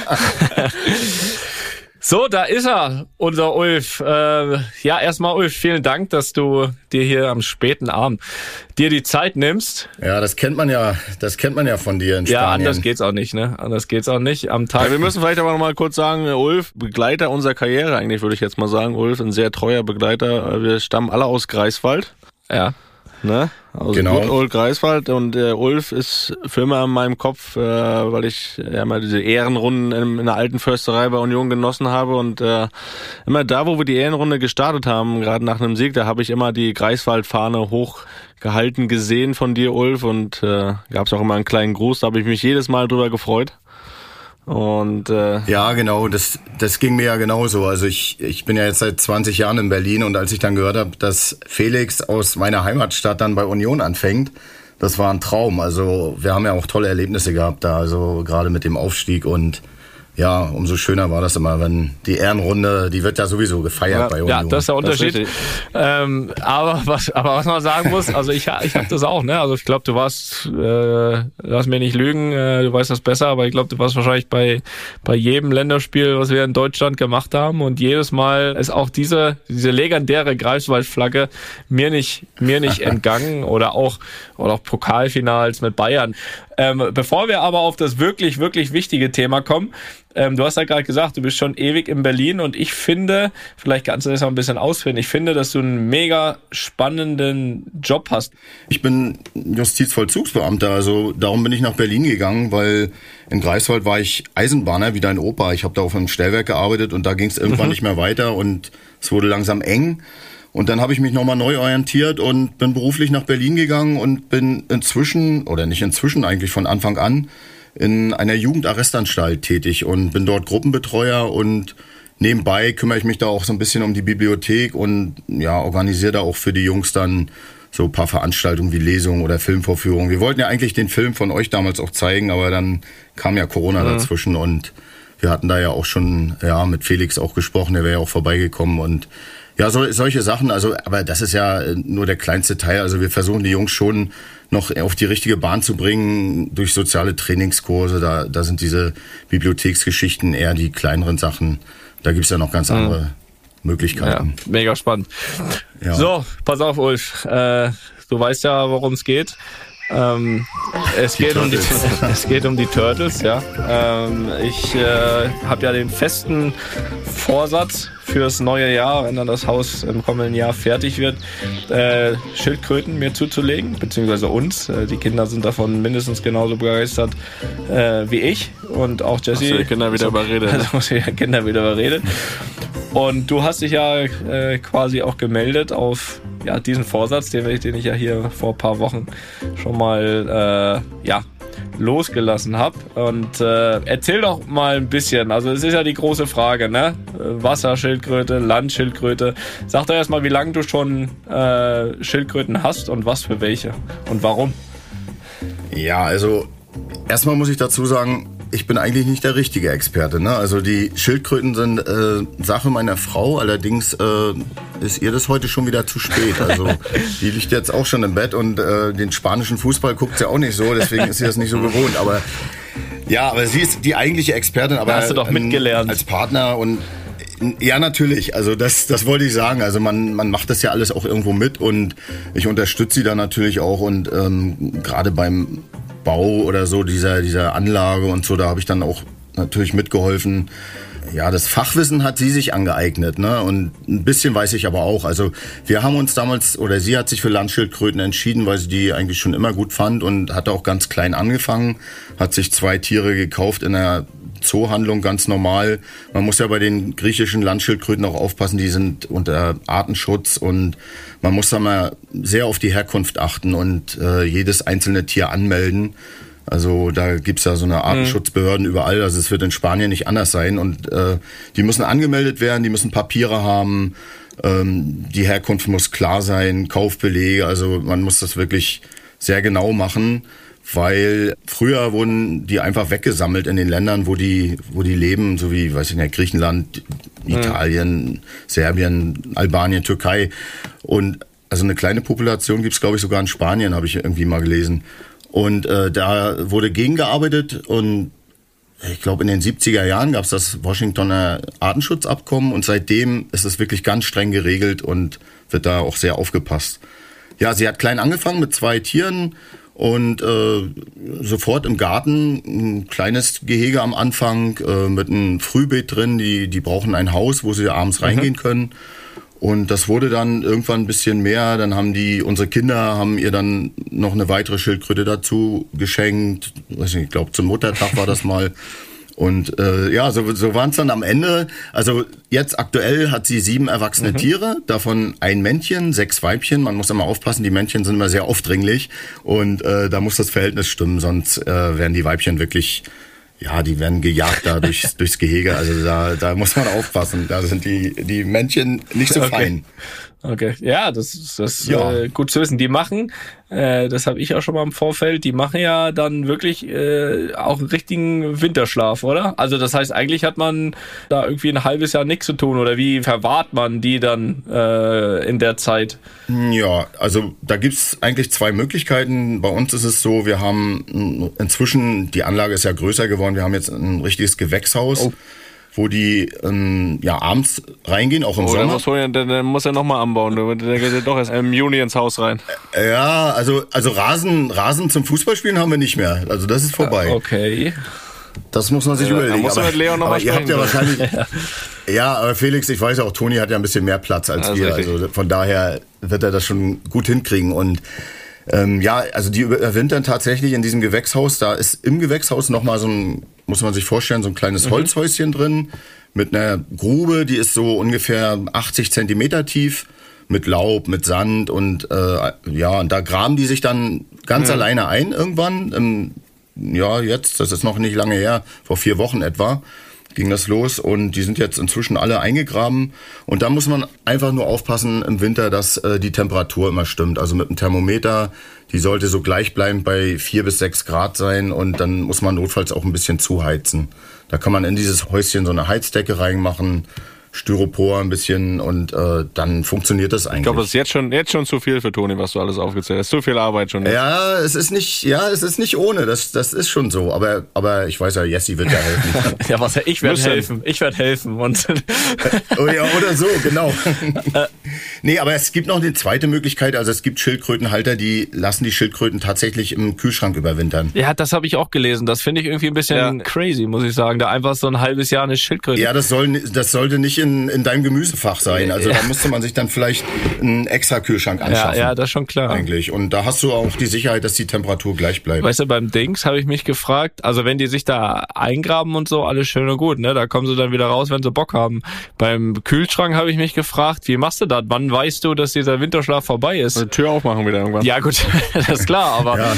So, da ist er, unser Ulf. Ja, erstmal Ulf, vielen Dank, dass du dir hier am späten Abend dir die Zeit nimmst. Ja, das kennt man ja von dir in Spanien. Ja, anders geht's auch nicht, ne? Anders geht's auch nicht. Am Tag. Ja, wir müssen vielleicht aber noch mal kurz sagen, Ulf, Begleiter unserer Karriere eigentlich, würde ich jetzt mal sagen. Ulf, ein sehr treuer Begleiter. Wir stammen alle aus Greifswald. Ja. Ne? Aus Genau. Good Old Greifswald, und Ulf ist für immer in meinem Kopf, weil ich ja mal diese Ehrenrunden in der alten Försterei bei Union genossen habe, und immer da, wo wir die Ehrenrunde gestartet haben, gerade nach einem Sieg, da habe ich immer die Greifswald-Fahne hochgehalten gesehen von dir, Ulf, und gab es auch immer einen kleinen Gruß, da habe ich mich jedes Mal drüber gefreut. Und Ja, genau, das ging mir ja genauso. Also ich bin ja jetzt seit 20 Jahren in Berlin, und als ich dann gehört habe, dass Felix aus meiner Heimatstadt dann bei Union anfängt, das war ein Traum. Also wir haben ja auch tolle Erlebnisse gehabt da, also gerade mit dem Aufstieg, und ja, umso schöner war das immer, wenn die Ehrenrunde, die wird ja sowieso gefeiert bei Union. Ja, das ist der Unterschied. richtig. Aber was man sagen muss, also ich hab das auch, ne? Also ich glaube, du warst, lass mich nicht lügen, du weißt das besser, aber ich glaube, du warst wahrscheinlich bei jedem Länderspiel, was wir in Deutschland gemacht haben, und jedes Mal ist auch diese legendäre Greifswald-Flagge mir nicht entgangen, oder auch Pokalfinals mit Bayern. Bevor wir aber auf das wirklich, wirklich wichtige Thema kommen, du hast ja gerade gesagt, du bist schon ewig in Berlin, und ich finde, vielleicht kannst du das noch ein bisschen ausführen, ich finde, dass du einen mega spannenden Job hast. Ich bin Justizvollzugsbeamter, also darum bin ich nach Berlin gegangen, weil in Greifswald war ich Eisenbahner wie dein Opa. Ich habe da auf einem Stellwerk gearbeitet, und da ging es irgendwann nicht mehr weiter, und es wurde langsam eng. Und dann habe ich mich nochmal neu orientiert und bin beruflich nach Berlin gegangen und bin eigentlich von Anfang an in einer Jugendarrestanstalt tätig und bin dort Gruppenbetreuer, und nebenbei kümmere ich mich da auch so ein bisschen um die Bibliothek und ja, organisiere da auch für die Jungs dann so ein paar Veranstaltungen wie Lesungen oder Filmvorführungen. Wir wollten ja eigentlich den Film von euch damals auch zeigen, aber dann kam ja Corona dazwischen, und wir hatten da ja auch schon mit Felix auch gesprochen, der wäre ja auch vorbeigekommen, und ja, solche Sachen, also, aber das ist ja nur der kleinste Teil. Also wir versuchen die Jungs schon noch auf die richtige Bahn zu bringen durch soziale Trainingskurse. Da sind diese Bibliotheksgeschichten eher die kleineren Sachen. Da gibt's ja noch ganz andere Möglichkeiten. Ja, mega spannend. Ja. So, pass auf, Ulf. Du weißt ja, worum es geht. Es geht um die Turtles, ja. Ich habe ja den festen Vorsatz fürs neue Jahr, wenn dann das Haus im kommenden Jahr fertig wird, Schildkröten mir zuzulegen, beziehungsweise uns. Die Kinder sind davon mindestens genauso begeistert wie ich, und auch Jesse. Hast du die Kinder wieder überredet? Also muss ich die Kinder wieder überredet. Und du hast dich ja quasi auch gemeldet auf diesen Vorsatz, den ich ja hier vor ein paar Wochen schon mal losgelassen habe. Und erzähl doch mal ein bisschen, also es ist ja die große Frage, ne? Wasserschildkröte, Landschildkröte. Sag doch erstmal, wie lange du schon Schildkröten hast und was für welche und warum. Ja, also erstmal muss ich dazu sagen, ich bin eigentlich nicht der richtige Experte. Ne? Also die Schildkröten sind Sache meiner Frau, allerdings ist ihr das heute schon wieder zu spät. Also die liegt jetzt auch schon im Bett und den spanischen Fußball guckt sie auch nicht so, deswegen ist sie das nicht so gewohnt. Aber sie ist die eigentliche Expertin. Aber hast du doch mitgelernt. Als Partner und ja, natürlich. Also das wollte ich sagen. Also man macht das ja alles auch irgendwo mit und ich unterstütze sie da natürlich auch und gerade beim Bau oder so dieser Anlage und so, da habe ich dann auch natürlich mitgeholfen. Ja, das Fachwissen hat sie sich angeeignet, ne? Und ein bisschen weiß ich aber auch. Also wir haben uns damals, oder sie hat sich für Landschildkröten entschieden, weil sie die eigentlich schon immer gut fand und hatte auch ganz klein angefangen, hat sich 2 Tiere gekauft in einer Zoohandlung, ganz normal. Man muss ja bei den griechischen Landschildkröten auch aufpassen, die sind unter Artenschutz und man muss da mal sehr auf die Herkunft achten und jedes einzelne Tier anmelden. Also da gibt's ja so eine Artenschutzbehörden überall, also es wird in Spanien nicht anders sein und die müssen angemeldet werden, die müssen Papiere haben, die Herkunft muss klar sein, Kaufbelege, also man muss das wirklich sehr genau machen, weil früher wurden die einfach weggesammelt in den Ländern, wo die leben, so wie, weiß ich nicht, Griechenland, Italien, Serbien, Albanien, Türkei und also eine kleine Population gibt's glaube ich sogar in Spanien, habe ich irgendwie mal gelesen. Und da wurde gegengearbeitet und ich glaube in den 70er Jahren gab es das Washingtoner Artenschutzabkommen und seitdem ist es wirklich ganz streng geregelt und wird da auch sehr aufgepasst. Ja, sie hat klein angefangen mit 2 Tieren und sofort im Garten ein kleines Gehege am Anfang mit einem Frühbeet drin. Die brauchen ein Haus, wo sie abends reingehen können. Und das wurde dann irgendwann ein bisschen mehr. Dann haben unsere Kinder haben ihr dann noch eine weitere Schildkröte dazu geschenkt. Weiß nicht, ich glaube zum Muttertag war das mal. Und so waren es dann am Ende. Also jetzt aktuell hat sie 7 erwachsene Tiere, davon ein Männchen, 6 Weibchen. Man muss immer aufpassen, die Männchen sind immer sehr aufdringlich. Und da muss das Verhältnis stimmen, sonst werden die Weibchen wirklich... Ja, die werden gejagt da durchs Gehege. Also da muss man aufpassen. Da sind die Männchen nicht so fein. Okay, ja, das ist gut zu wissen. Die machen, das habe ich auch schon mal im Vorfeld, die machen ja dann wirklich auch einen richtigen Winterschlaf, oder? Also das heißt, eigentlich hat man da irgendwie ein halbes Jahr nichts zu tun. Oder wie verwahrt man die dann in der Zeit? Ja, also da gibt's eigentlich 2 Möglichkeiten. Bei uns ist es so, wir haben inzwischen, die Anlage ist ja größer geworden, wir haben jetzt ein richtiges Gewächshaus. Wo die abends reingehen, auch im Sommer. Dann muss er nochmal anbauen. Der geht doch erst im Juni ins Haus rein. Ja, also Rasen zum Fußballspielen haben wir nicht mehr. Also das ist vorbei. Okay. Das muss man sich überlegen. Da muss man mit Leon nochmal sprechen. Ihr habt ja wahrscheinlich... Ja, aber Felix, ich weiß ja auch, Toni hat ja ein bisschen mehr Platz als wir. Richtig. Also von daher wird er das schon gut hinkriegen. Und also die überwintern tatsächlich in diesem Gewächshaus. Da ist im Gewächshaus nochmal so ein, muss man sich vorstellen, so ein kleines Holzhäuschen drin mit einer Grube, die ist so ungefähr 80 Zentimeter tief, mit Laub, mit Sand und und da graben die sich dann ganz alleine ein irgendwann. Jetzt, das ist noch nicht lange her, vor 4 Wochen etwa, ging das los und die sind jetzt inzwischen alle eingegraben und da muss man einfach nur aufpassen im Winter, dass die Temperatur immer stimmt. Also mit dem Thermometer, die sollte so gleichbleibend bei 4 bis 6 Grad sein und dann muss man notfalls auch ein bisschen zuheizen. Da kann man in dieses Häuschen so eine Heizdecke reinmachen, Styropor ein bisschen und dann funktioniert das eigentlich. Ich glaube, das ist jetzt schon zu viel für Toni, was du alles aufgezählt hast. Zu viel Arbeit schon. Ja, es ist nicht ohne, das ist schon so. Aber ich weiß ja, Jessie wird ja helfen. Ja, ich werde helfen. Ich werde helfen. Und oder so, genau. Nee, aber es gibt noch eine zweite Möglichkeit. Also es gibt Schildkrötenhalter, die lassen die Schildkröten tatsächlich im Kühlschrank überwintern. Ja, das habe ich auch gelesen. Das finde ich irgendwie ein bisschen crazy, muss ich sagen. Da einfach so ein halbes Jahr eine Schildkröte. Ja, das sollte nicht in deinem Gemüsefach sein. Also da musste man sich dann vielleicht einen extra Kühlschrank anschaffen. Ja, das ist schon klar. Eigentlich. Und da hast du auch die Sicherheit, dass die Temperatur gleich bleibt. Weißt du, beim Dings habe ich mich gefragt, also wenn die sich da eingraben und so, alles schön und gut, ne? Da kommen sie dann wieder raus, wenn sie Bock haben. Beim Kühlschrank habe ich mich gefragt, wie machst du das? Wann weißt du, dass dieser Winterschlaf vorbei ist? Die Tür aufmachen wieder irgendwann. Ja gut, das ist klar, aber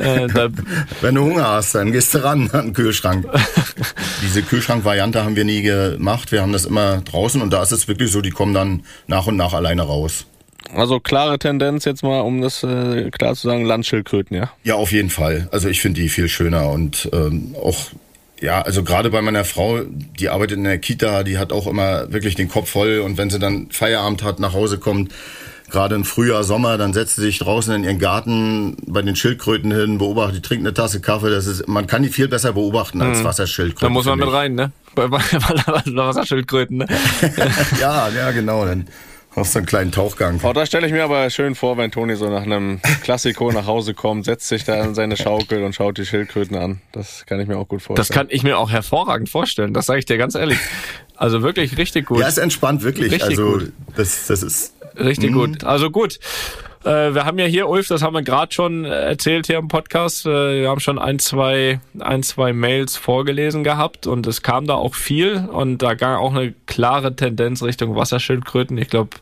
wenn du Hunger hast, dann gehst du ran an den Kühlschrank. Diese Kühlschrank-Variante haben wir nie gemacht. Wir haben das immer draußen und da ist es wirklich so, die kommen dann nach und nach alleine raus. Also klare Tendenz jetzt mal, um das klar zu sagen, Landschildkröten, ja? Ja, auf jeden Fall. Also ich finde die viel schöner und auch Ja, also gerade bei meiner Frau, die arbeitet in der Kita, die hat auch immer wirklich den Kopf voll und wenn sie dann Feierabend hat, nach Hause kommt, gerade im Frühjahr, Sommer, dann setzt sie sich draußen in ihren Garten bei den Schildkröten hin, beobachtet, die trinkt eine Tasse Kaffee. Man kann die viel besser beobachten als Wasserschildkröten. Da muss man mit rein, ne? Bei Wasserschildkröten, ne? Ja, genau. Dann hast du einen kleinen Tauchgang. Oh, da stelle ich mir aber schön vor, wenn Toni so nach einem Klassiko nach Hause kommt, setzt sich da in seine Schaukel und schaut die Schildkröten an. Das kann ich mir auch gut vorstellen. Das kann ich mir auch hervorragend vorstellen, das sage ich dir ganz ehrlich. Also wirklich richtig gut. Ja, ist entspannt, wirklich. Richtig also gut. Das ist... Richtig gut. Also gut. Wir haben ja hier, Ulf, das haben wir gerade schon erzählt hier im Podcast, wir haben schon ein, zwei Mails vorgelesen gehabt und es kam da auch viel und da ging auch eine klare Tendenz Richtung Wasserschildkröten. Ich glaube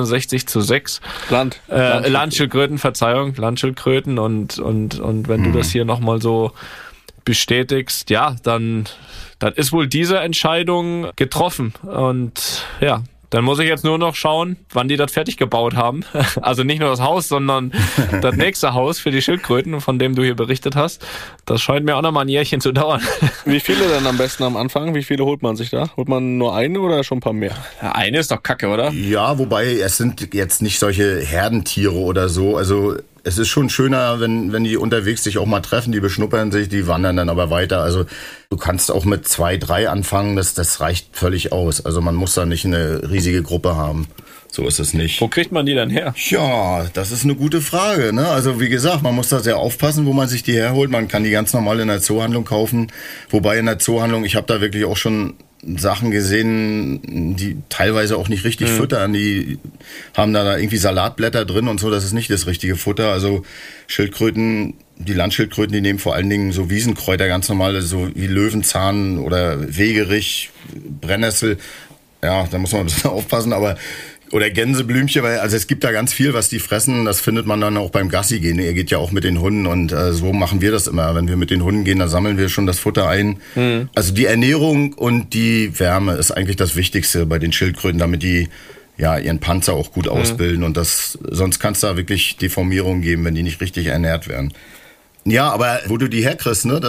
61:6. Landschildkröten, Verzeihung, Landschildkröten und wenn du das hier nochmal so bestätigst, ja, dann ist wohl diese Entscheidung getroffen und ja, dann muss ich jetzt nur noch schauen, wann die das fertig gebaut haben. Also nicht nur das Haus, sondern das nächste Haus für die Schildkröten, von dem du hier berichtet hast. Das scheint mir auch noch mal ein Jährchen zu dauern. Wie viele denn am besten am Anfang? Wie viele holt man sich da? Holt man nur eine oder schon ein paar mehr? Ja, eine ist doch kacke, oder? Ja, wobei es sind jetzt nicht solche Herdentiere oder so. Also es ist schon schöner, wenn die unterwegs sich auch mal treffen, die beschnuppern sich, die wandern dann aber weiter. Also du kannst auch mit 2, 3 anfangen, das reicht völlig aus. Also man muss da nicht eine riesige Gruppe haben. So ist es nicht. Wo kriegt man die denn her? Ja, das ist eine gute Frage, ne? Also wie gesagt, man muss da sehr aufpassen, wo man sich die herholt. Man kann die ganz normal in der Zoohandlung kaufen. Wobei in der Zoohandlung, ich habe da wirklich auch schon Sachen gesehen, die teilweise auch nicht richtig füttern. Die haben da irgendwie Salatblätter drin und so. Das ist nicht das richtige Futter. Also Schildkröten, die Landschildkröten, die nehmen vor allen Dingen so Wiesenkräuter ganz normal, so wie Löwenzahn oder Wegerich, Brennnessel. Ja, da muss man ein bisschen aufpassen, aber oder Gänseblümchen, weil also es gibt da ganz viel, was die fressen. Das findet man dann auch beim Gassi gehen. Er geht ja auch mit den Hunden und so machen wir das immer. Wenn wir mit den Hunden gehen, dann sammeln wir schon das Futter ein. Also die Ernährung und die Wärme ist eigentlich das Wichtigste bei den Schildkröten, damit die ja ihren Panzer auch gut ausbilden und sonst kann es da wirklich Deformierungen geben, wenn die nicht richtig ernährt werden. Ja, aber wo du die herkriegst, ne,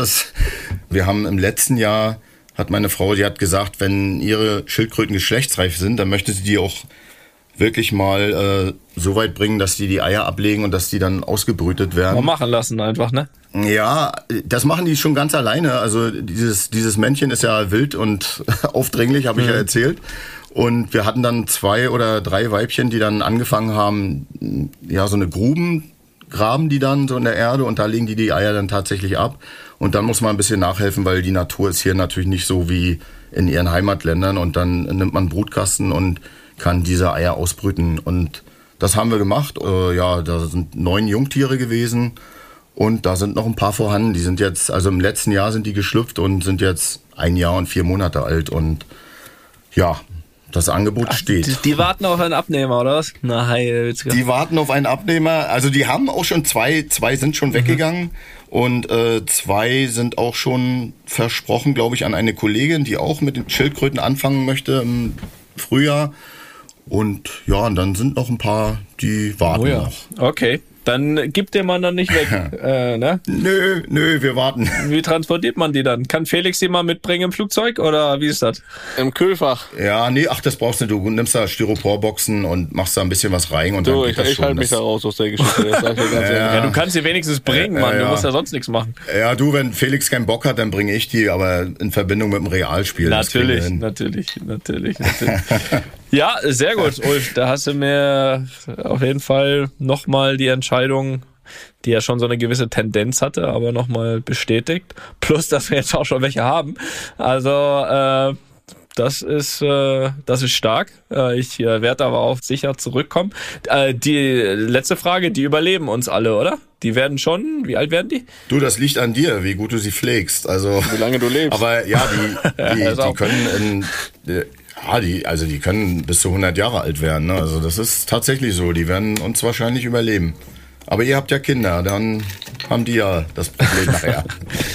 wir haben im letzten Jahr, hat meine Frau, die hat gesagt, wenn ihre Schildkröten geschlechtsreif sind, dann möchte sie die auch wirklich mal so weit bringen, dass die Eier ablegen und dass die dann ausgebrütet werden. Mal machen lassen einfach, ne? Ja, das machen die schon ganz alleine. Also dieses Männchen ist ja wild und aufdringlich, habe ich ja erzählt. Und wir hatten dann 2 oder 3 Weibchen, die dann angefangen haben, ja, so eine Gruben graben die dann so in der Erde und da legen die Eier dann tatsächlich ab. Und dann muss man ein bisschen nachhelfen, weil die Natur ist hier natürlich nicht so wie in ihren Heimatländern. Und dann nimmt man einen Brutkasten und kann diese Eier ausbrüten. Und das haben wir gemacht. Ja, da sind 9 Jungtiere gewesen und da sind noch ein paar vorhanden. Die sind jetzt, also im letzten Jahr sind die geschlüpft und sind jetzt 1 Jahr und 4 Monate alt. Und ja, das Angebot steht. Die warten auf einen Abnehmer, oder was? Na, hi, die warten auf einen Abnehmer. Also die haben auch schon 2 sind schon weggegangen. Und 2 sind auch schon versprochen, glaube ich, an eine Kollegin, die auch mit den Schildkröten anfangen möchte im Frühjahr. Und ja, und dann sind noch ein paar, die warten noch. Okay, dann gibt den Mann dann nicht weg. Ne? Nö, wir warten. Wie transportiert man die dann? Kann Felix die mal mitbringen im Flugzeug oder wie ist das? Im Kühlfach. Ja, nee, das brauchst du. Du nimmst da Styroporboxen und machst da ein bisschen was rein. Und so, ich halte mich da raus aus der Geschichte. Das sag ich ganz ja, du kannst sie wenigstens bringen, Mann. Du musst ja sonst nichts machen. Ja, du, wenn Felix keinen Bock hat, dann bringe ich die, aber in Verbindung mit dem Realspiel. Natürlich. Ja, sehr gut, Ulf. Da hast du mir auf jeden Fall nochmal die Entscheidung, die ja schon so eine gewisse Tendenz hatte, aber nochmal bestätigt. Plus, dass wir jetzt auch schon welche haben. Also, das ist stark. Ich werde aber auch sicher zurückkommen. Die letzte Frage, die überleben uns alle, oder? Die werden schon, wie alt werden die? Du, das liegt an dir, wie gut du sie pflegst. Also, wie lange du lebst. Aber ja, die können die können bis zu 100 Jahre alt werden. Ne? Also das ist tatsächlich so. Die werden uns wahrscheinlich überleben. Aber ihr habt ja Kinder, dann haben die ja das Problem nachher.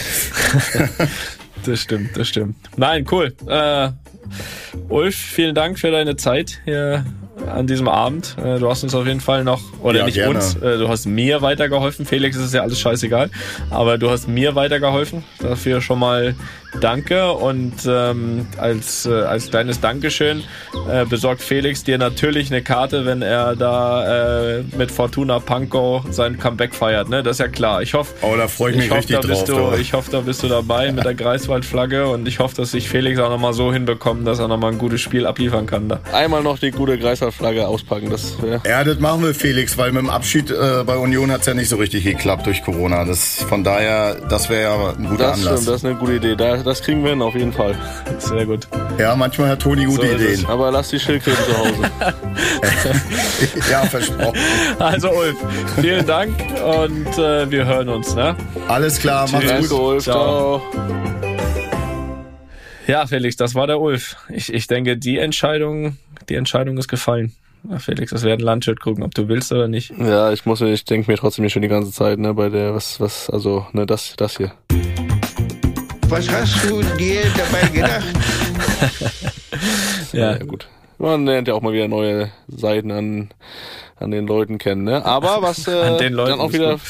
Das stimmt. Nein, cool. Ulf, vielen Dank für deine Zeit hier an diesem Abend. Du hast uns auf jeden Fall noch, oder nicht gerne. uns, du hast mir weitergeholfen. Felix ist ja alles scheißegal, aber du hast mir weitergeholfen. Dafür schon mal danke und als kleines Dankeschön besorgt Felix dir natürlich eine Karte, wenn er da mit Fortuna Pankow sein Comeback feiert. Ne? Das ist ja klar. Ich hoffe, da freue ich mich richtig drauf. Ich hoffe, da bist du dabei mit der Greifswald-Flagge und ich hoffe, dass sich Felix auch nochmal so hinbekommt, dass er nochmal ein gutes Spiel abliefern kann. Da. Einmal noch die gute Greifswald-Flagge auspacken. Ja, das machen wir, Felix, weil mit dem Abschied bei Union hat es ja nicht so richtig geklappt durch Corona. Von daher, das wäre ja ein guter Anlass. Stimmt, das ist eine gute Idee. Das kriegen wir hin, auf jeden Fall. Sehr gut. Ja, manchmal hat Toni gute Ideen. Aber lass die Schildkröten zu Hause. Ja, versprochen. Also Ulf, vielen Dank und wir hören uns. Ne? Alles klar, Macht's gut, Ulf. Ciao. Ja, Felix, das war der Ulf. Ich denke, die Entscheidung ist gefallen. Ja, Felix, das werden Landschild gucken, ob du willst oder nicht. Ja, ich denke mir trotzdem schon die ganze Zeit, ne, bei der, das hier. Was hast du dir dabei gedacht? Ja, gut. Man lernt ja auch mal wieder neue Seiten an den Leuten kennen, ne? Aber was an den Leuten dann auch wieder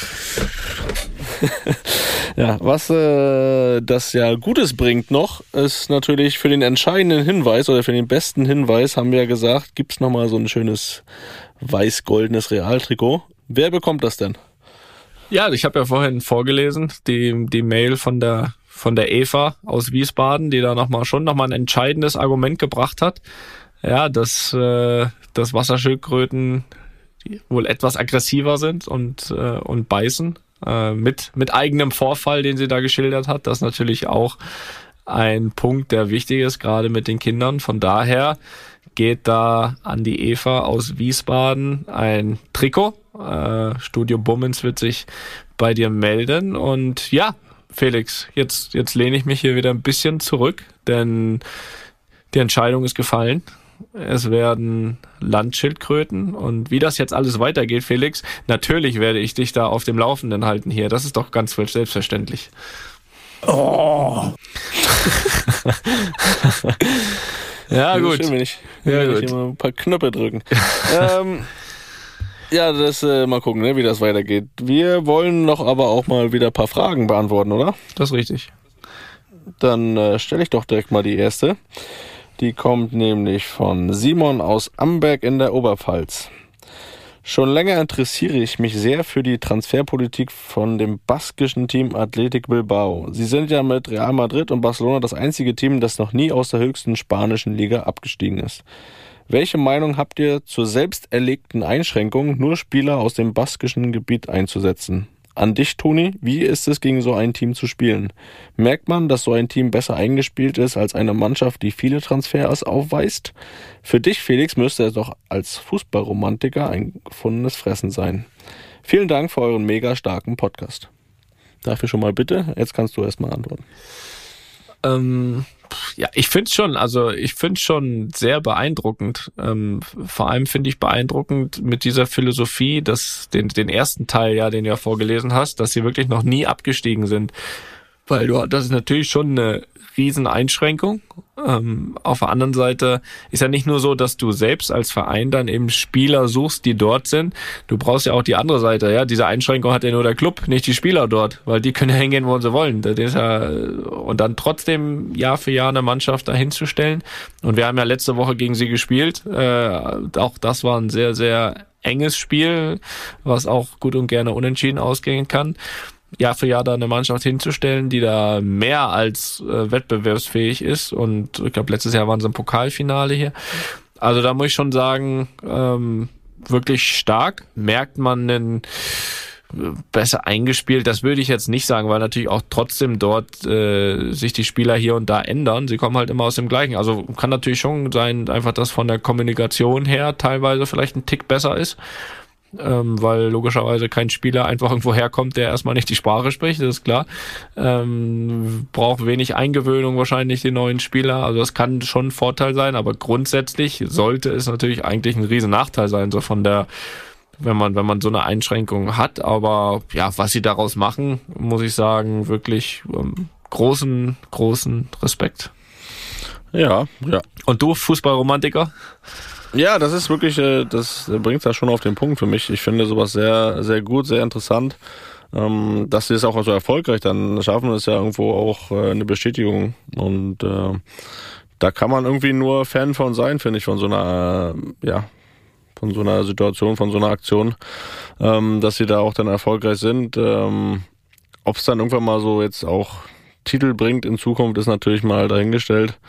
ja, was das ja Gutes bringt noch, ist natürlich für den entscheidenden Hinweis oder für den besten Hinweis, haben wir ja gesagt, gibt's nochmal so ein schönes weiß-goldenes Realtrikot. Wer bekommt das denn? Ja, ich habe ja vorhin vorgelesen, die Mail von der Eva aus Wiesbaden, die da nochmal ein entscheidendes Argument gebracht hat. Ja, dass Wasserschildkröten wohl etwas aggressiver sind und beißen. Mit eigenem Vorfall, den sie da geschildert hat. Das ist natürlich auch ein Punkt, der wichtig ist, gerade mit den Kindern. Von daher geht da an die Eva aus Wiesbaden ein Trikot. Studio Bummens wird sich bei dir melden. Und ja, Felix, jetzt lehne ich mich hier wieder ein bisschen zurück, denn die Entscheidung ist gefallen. Es werden Landschildkröten und wie das jetzt alles weitergeht, Felix, natürlich werde ich dich da auf dem Laufenden halten hier. Das ist doch ganz selbstverständlich. Oh. Ja, gut. Schön, wenn ich hier mal ein paar Knöpfe drücken. Ja, mal gucken, ne, wie das weitergeht. Wir wollen noch aber auch mal wieder ein paar Fragen beantworten, oder? Das ist richtig. Dann stelle ich doch direkt mal die erste. Die kommt nämlich von Simon aus Amberg in der Oberpfalz. Schon länger interessiere ich mich sehr für die Transferpolitik von dem baskischen Team Athletic Bilbao. Sie sind ja mit Real Madrid und Barcelona das einzige Team, das noch nie aus der höchsten spanischen Liga abgestiegen ist. Welche Meinung habt ihr zur selbst erlegten Einschränkung, nur Spieler aus dem baskischen Gebiet einzusetzen? An dich, Toni, wie ist es, gegen so ein Team zu spielen? Merkt man, dass so ein Team besser eingespielt ist als eine Mannschaft, die viele Transfers aufweist? Für dich, Felix, müsste es doch als Fußballromantiker ein gefundenes Fressen sein. Vielen Dank für euren mega starken Podcast. Dafür schon mal bitte, jetzt kannst du erst mal antworten. Ja, ich finde es schon sehr beeindruckend. Vor allem finde ich beeindruckend mit dieser Philosophie, dass den ersten Teil, ja, den du ja vorgelesen hast, dass sie wirklich noch nie abgestiegen sind. Weil das ist natürlich schon eine Rieseneinschränkung. Auf der anderen Seite ist ja nicht nur so, dass du selbst als Verein dann eben Spieler suchst, die dort sind. Du brauchst ja auch die andere Seite, ja. Diese Einschränkung hat ja nur der Club, nicht die Spieler dort, weil die können ja hingehen, wo sie wollen. Das ist ja, und dann trotzdem Jahr für Jahr eine Mannschaft dahin zu stellen. Und wir haben ja letzte Woche gegen sie gespielt. Auch das war ein sehr, sehr enges Spiel, was auch gut und gerne unentschieden ausgehen kann. Jahr für Jahr da eine Mannschaft hinzustellen, die da mehr als wettbewerbsfähig ist. Und ich glaube, letztes Jahr waren sie im Pokalfinale hier. Also da muss ich schon sagen, wirklich stark. Merkt man besser eingespielt, das würde ich jetzt nicht sagen, weil natürlich auch trotzdem dort sich die Spieler hier und da ändern. Sie kommen halt immer aus dem Gleichen. Also kann natürlich schon sein, einfach, dass von der Kommunikation her teilweise vielleicht ein Tick besser ist. Weil logischerweise kein Spieler einfach irgendwo herkommt, der erstmal nicht die Sprache spricht, das ist klar. Braucht wenig Eingewöhnung wahrscheinlich, die neuen Spieler. Also das kann schon ein Vorteil sein, aber grundsätzlich sollte es natürlich eigentlich ein riesen Nachteil sein, so von der, wenn man so eine Einschränkung hat. Aber ja, was sie daraus machen, muss ich sagen, wirklich großen Respekt. Ja. Und du, Fußballromantiker? Ja, das ist wirklich, das bringt das schon auf den Punkt für mich. Ich finde sowas sehr, sehr gut, sehr interessant. Dass sie es auch so erfolgreich dann schaffen, ist ja irgendwo auch eine Bestätigung. Und da kann man irgendwie nur Fan von sein, finde ich, von so einer, von so einer Situation, von so einer Aktion, dass sie da auch dann erfolgreich sind. Ob es dann irgendwann mal so jetzt auch Titel bringt in Zukunft, ist natürlich mal dahingestellt.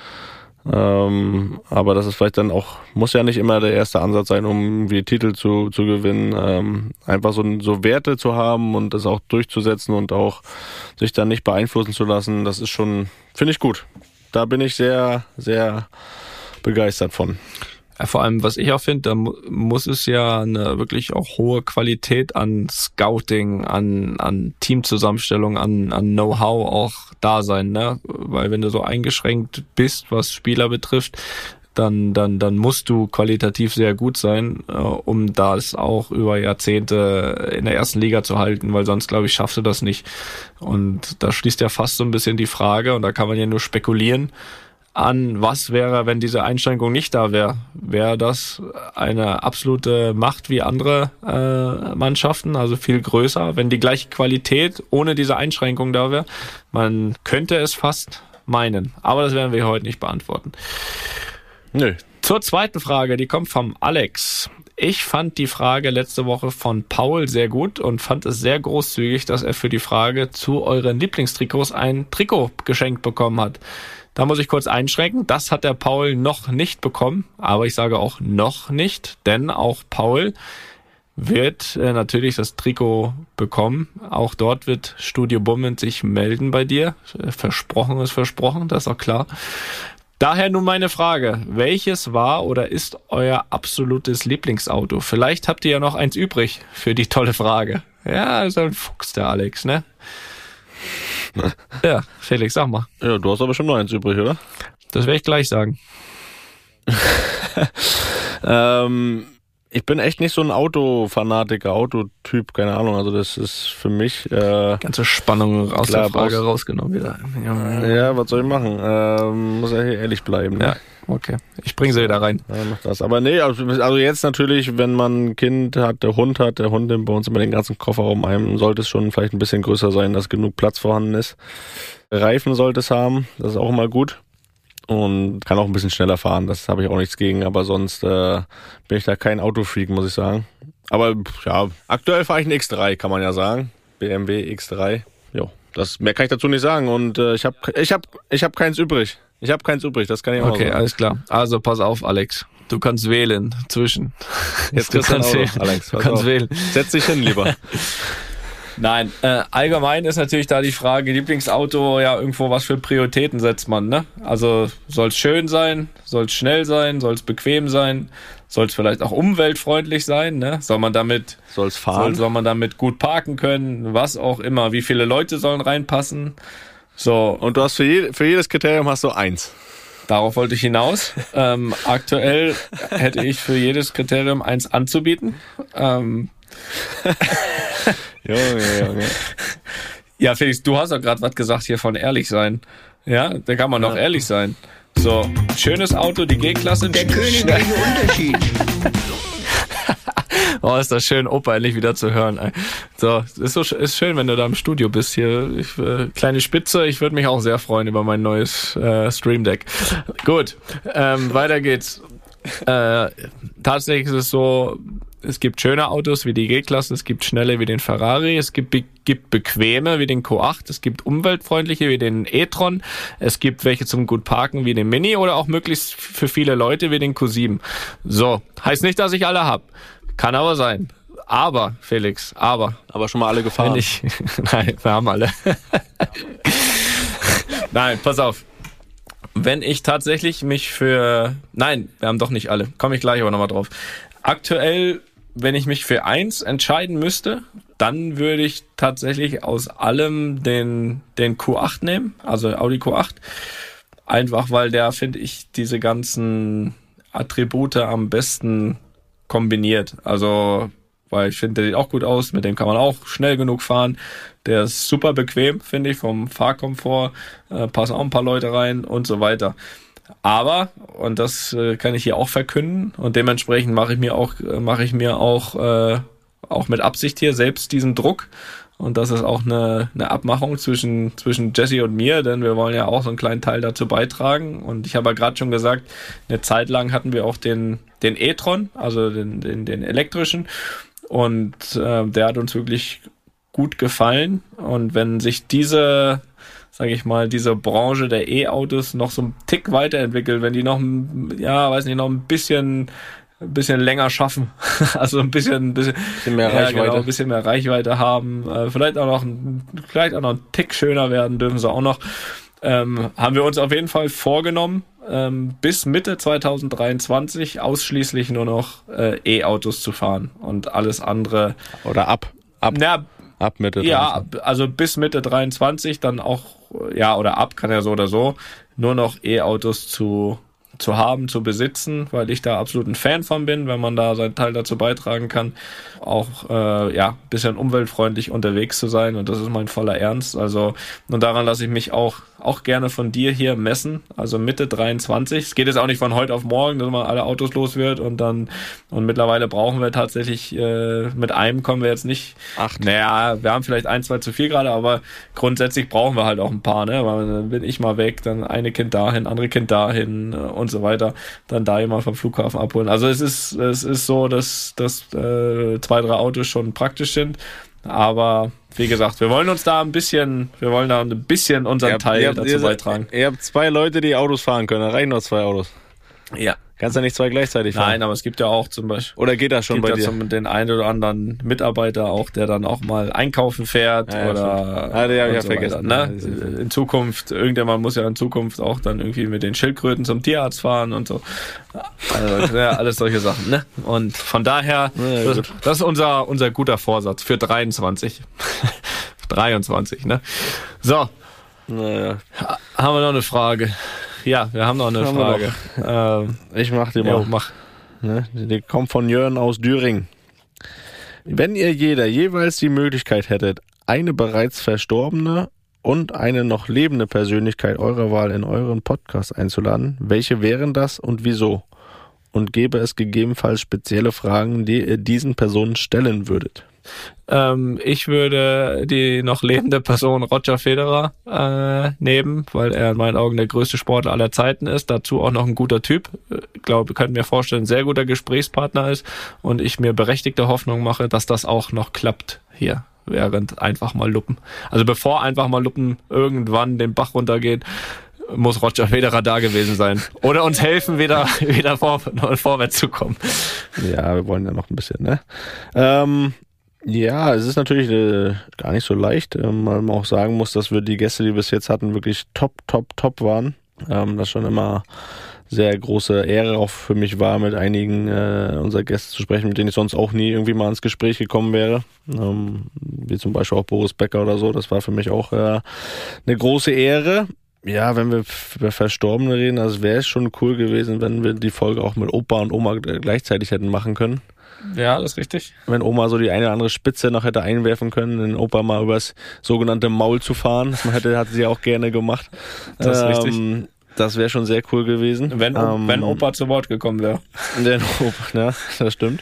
Aber das ist vielleicht dann auch, muss ja nicht immer der erste Ansatz sein, um irgendwie Titel zu gewinnen. Einfach so Werte zu haben und das auch durchzusetzen und auch sich dann nicht beeinflussen zu lassen, das ist schon, finde ich gut. Da bin ich sehr, sehr begeistert von. Ja, vor allem, was ich auch finde, da muss es ja eine wirklich auch hohe Qualität an Scouting, an Teamzusammenstellung, an Know-how auch da sein, ne? Weil wenn du so eingeschränkt bist, was Spieler betrifft, dann musst du qualitativ sehr gut sein, um das auch über Jahrzehnte in der ersten Liga zu halten, weil sonst, glaube ich, schaffst du das nicht. Und da schließt ja fast so ein bisschen die Frage, und da kann man ja nur spekulieren, an, was wäre, wenn diese Einschränkung nicht da wäre. Wäre das eine absolute Macht wie andere Mannschaften, also viel größer, wenn die gleiche Qualität ohne diese Einschränkung da wäre? Man könnte es fast meinen, aber das werden wir heute nicht beantworten. Nö. Zur zweiten Frage, die kommt vom Alex. Ich fand die Frage letzte Woche von Paul sehr gut und fand es sehr großzügig, dass er für die Frage zu euren Lieblingstrikots ein Trikot geschenkt bekommen hat. Da muss ich kurz einschränken, das hat der Paul noch nicht bekommen, aber ich sage auch noch nicht, denn auch Paul wird natürlich das Trikot bekommen. Auch dort wird Studio Bummens sich melden bei dir. Versprochen ist versprochen, das ist auch klar. Daher nun meine Frage, welches war oder ist euer absolutes Lieblingsauto? Vielleicht habt ihr ja noch eins übrig für die tolle Frage. Ja, ist ein Fuchs, der Alex, ne? Ja, Felix, sag mal. Ja, du hast aber schon noch eins übrig, oder? Das werde ich gleich sagen. Ich bin echt nicht so ein Autofanatiker, Autotyp, keine Ahnung. Also das ist für mich... ganze Spannung aus der Frage rausgenommen wieder. Ja, was soll ich machen? Muss ja hier ehrlich bleiben. Ne? Ja, okay. Ich bringe sie wieder rein. Ja, mach das. Aber nee, also jetzt natürlich, wenn man ein Kind hat, der Hund nimmt bei uns immer den ganzen Kofferraum ein, sollte es schon vielleicht ein bisschen größer sein, dass genug Platz vorhanden ist. Reifen sollte es haben, das ist auch immer gut. Und kann auch ein bisschen schneller fahren, das habe ich auch nichts gegen, aber sonst bin ich da kein Autofreak, muss ich sagen. Aber ja, aktuell fahre ich einen X3, kann man ja sagen. BMW X3. Jo, mehr kann ich dazu nicht sagen. Und ich hab keins übrig. Ich habe keins übrig, das kann ich auch sagen. Okay, alles klar. Also pass auf, Alex. Du kannst wählen zwischen. Jetzt du kannst wählen. Alex, du kannst wählen. Setz dich hin, lieber. Nein, allgemein ist natürlich da die Frage, Lieblingsauto, ja, irgendwo was für Prioritäten setzt man, ne? Also soll es schön sein, soll es schnell sein, soll es bequem sein, soll es vielleicht auch umweltfreundlich sein, ne? Soll man damit fahren? Soll man damit gut parken können, was auch immer, wie viele Leute sollen reinpassen? So. Und du hast für jedes Kriterium hast du eins. Darauf wollte ich hinaus. Aktuell hätte ich für jedes Kriterium eins anzubieten. Junge. Ja, Felix, du hast doch gerade was gesagt hier von ehrlich sein. Ja, da kann man doch ehrlich sein. So, schönes Auto, die G-Klasse. Der königliche Unterschied. Oh, ist das schön, Opa endlich wieder zu hören. So, ist schön, wenn du da im Studio bist hier. Kleine Spitze, ich würde mich auch sehr freuen über mein neues Stream Deck. Gut, weiter geht's. Tatsächlich ist es so, es gibt schöne Autos wie die G-Klasse, es gibt schnelle wie den Ferrari, es gibt bequeme wie den Q8, es gibt umweltfreundliche wie den e-tron, es gibt welche zum gut parken wie den Mini oder auch möglichst für viele Leute wie den Q7. So, heißt nicht, dass ich alle hab. Kann aber sein. Aber, Felix, aber schon mal alle gefahren. Nein, wir haben alle. Nein, pass auf. Wenn ich tatsächlich nein, wir haben doch nicht alle. Komme ich gleich aber nochmal drauf. Aktuell, wenn ich mich für eins entscheiden müsste, dann würde ich tatsächlich aus allem den Q8 nehmen, also Audi Q8. Einfach, weil der, finde ich, diese ganzen Attribute am besten kombiniert. Also, weil ich finde, der sieht auch gut aus, mit dem kann man auch schnell genug fahren. Der ist super bequem, finde ich, vom Fahrkomfort, passen auch ein paar Leute rein und so weiter. Aber, und das kann ich hier auch verkünden, und dementsprechend mache ich mir auch mit Absicht hier selbst diesen Druck. Und das ist auch eine Abmachung zwischen Jesse und mir, denn wir wollen ja auch so einen kleinen Teil dazu beitragen. Und ich habe ja gerade schon gesagt, eine Zeit lang hatten wir auch den e-tron, also den elektrischen. Und der hat uns wirklich gut gefallen. Und wenn sich diese Branche der E-Autos noch so einen Tick weiterentwickelt, wenn die noch, noch ein bisschen länger schaffen, also ein bisschen mehr Reichweite. Genau, ein bisschen mehr Reichweite haben, vielleicht auch noch ein Tick schöner werden dürfen sie auch noch, haben wir uns auf jeden Fall vorgenommen, bis Mitte 2023 ausschließlich nur noch E-Autos zu fahren und alles andere oder ab Mitte 23. Ja, also bis Mitte 23 dann auch, oder ab, kann ja so oder so, nur noch E-Autos zu haben, zu besitzen, weil ich da absolut ein Fan von bin, wenn man da seinen Teil dazu beitragen kann, auch bisschen umweltfreundlich unterwegs zu sein, und das ist mein voller Ernst. Also, und daran lasse ich mich auch gerne von dir hier messen, also Mitte 23. Es geht jetzt auch nicht von heute auf morgen, dass man alle Autos los wird und mittlerweile brauchen wir tatsächlich, mit einem kommen wir jetzt nicht. 8. Naja, wir haben vielleicht 1, 2 zu viel gerade, aber grundsätzlich brauchen wir halt auch ein paar, ne, weil dann bin ich mal weg, dann eine Kind dahin, andere Kind dahin und so weiter, dann da jemand vom Flughafen abholen. Also es ist so, dass 2, 3 Autos schon praktisch sind, aber wie gesagt, wir wollen da ein bisschen unseren Teil dazu beitragen. Ihr habt 2 Leute, die Autos fahren können, da reichen noch 2 Autos. Ja. Kannst ja nicht 2 gleichzeitig fahren. Nein, aber es gibt ja auch zum Beispiel... Oder geht das schon bei dir? Den einen oder anderen Mitarbeiter auch, der dann auch mal einkaufen fährt ja, oder... den habe ich ja vergessen. Weiter, ne? In Zukunft, irgendjemand muss ja in Zukunft auch dann irgendwie mit den Schildkröten zum Tierarzt fahren und so. Also, alles solche Sachen, ne? Und von daher, das ist unser guter Vorsatz für 23. 23, ne? So. Naja. Haben wir noch eine Frage? Ja, wir haben noch eine Frage. Ich mach die mal. Mach. Ne? Die kommt von Jörn aus Düring. Wenn ihr jeder jeweils die Möglichkeit hättet, eine bereits verstorbene und eine noch lebende Persönlichkeit eurer Wahl in euren Podcast einzuladen, welche wären das und wieso? Und gäbe es gegebenenfalls spezielle Fragen, die ihr diesen Personen stellen würdet? Ich würde die noch lebende Person Roger Federer nehmen, weil er in meinen Augen der größte Sportler aller Zeiten ist. Dazu auch noch ein guter Typ. Ich glaube, könnten mir vorstellen, ein sehr guter Gesprächspartner ist. Und ich mir berechtigte Hoffnung mache, dass das auch noch klappt hier, während einfach mal Luppen. Also bevor einfach mal Luppen irgendwann den Bach runtergeht, muss Roger Federer da gewesen sein. Oder uns helfen, wieder vorwärts zu kommen. Ja, wir wollen ja noch ein bisschen, ne? Ja, es ist natürlich gar nicht so leicht, weil man auch sagen muss, dass wir die Gäste, die wir bis jetzt hatten, wirklich top waren. Das schon immer sehr große Ehre auch für mich war, mit einigen unserer Gäste zu sprechen, mit denen ich sonst auch nie irgendwie mal ins Gespräch gekommen wäre. Wie zum Beispiel auch Boris Becker oder so. Das war für mich auch eine große Ehre. Ja, wenn wir über Verstorbene reden, also wäre es schon cool gewesen, wenn wir die Folge auch mit Opa und Oma gleichzeitig hätten machen können. Ja, das ist richtig. Wenn Oma so die eine oder andere Spitze noch hätte einwerfen können, den Opa mal übers sogenannte Maul zu fahren. Das hat sie auch gerne gemacht. Das ist richtig. Das wäre schon sehr cool gewesen. Wenn Opa zu Wort gekommen wäre. Ja, das stimmt.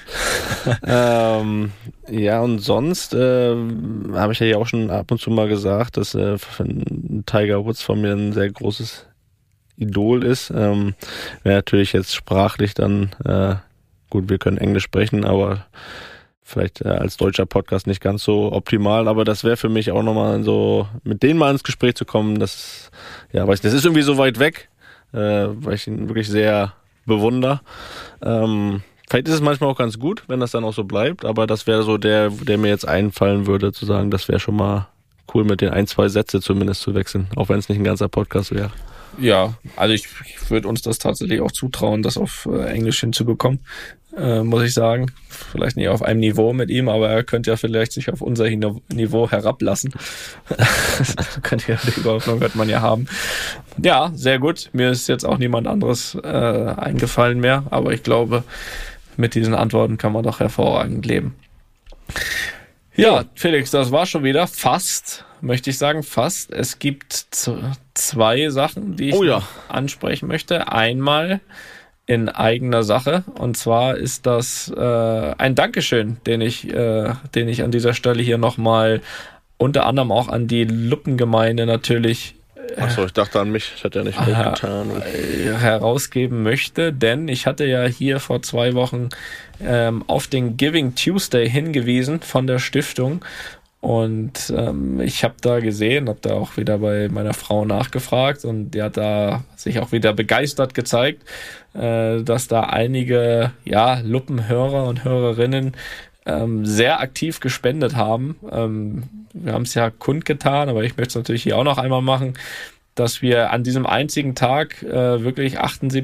Ja, und sonst habe ich ja hier auch schon ab und zu mal gesagt, dass Tiger Woods von mir ein sehr großes Idol ist. Wäre natürlich jetzt sprachlich dann... Gut, wir können Englisch sprechen, aber vielleicht als deutscher Podcast nicht ganz so optimal. Aber das wäre für mich auch nochmal so, mit denen mal ins Gespräch zu kommen, das ist irgendwie so weit weg, weil ich ihn wirklich sehr bewundere. Vielleicht ist es manchmal auch ganz gut, wenn das dann auch so bleibt, aber das wäre so der mir jetzt einfallen würde, zu sagen, das wäre schon mal cool, mit den 1, 2 Sätze zumindest zu wechseln, auch wenn es nicht ein ganzer Podcast wäre. Ja, also ich würde uns das tatsächlich auch zutrauen, das auf Englisch hinzubekommen, muss ich sagen. Vielleicht nicht auf einem Niveau mit ihm, aber er könnte ja vielleicht sich auf unser Niveau herablassen. Die Hoffnung wird man ja haben. Ja, sehr gut. Mir ist jetzt auch niemand anderes eingefallen mehr, aber ich glaube, mit diesen Antworten kann man doch hervorragend leben. Ja, Felix, das war schon wieder fast, möchte ich sagen, fast. Es gibt 2 Sachen, die ich noch ansprechen möchte. Einmal in eigener Sache. Und zwar ist das ein Dankeschön, den ich an dieser Stelle hier nochmal unter anderem auch an die Luppengemeinde natürlich Achso, ich dachte an mich, ich hatte ja nicht getan. Herausgeben möchte, denn ich hatte ja hier vor 2 Wochen auf den Giving Tuesday hingewiesen von der Stiftung und ich habe da gesehen, habe da auch wieder bei meiner Frau nachgefragt und die hat da sich auch wieder begeistert gezeigt, dass da einige Luppenhörer und Hörerinnen sehr aktiv gespendet haben. Wir haben es ja kundgetan, aber ich möchte es natürlich hier auch noch einmal machen, dass wir an diesem einzigen Tag wirklich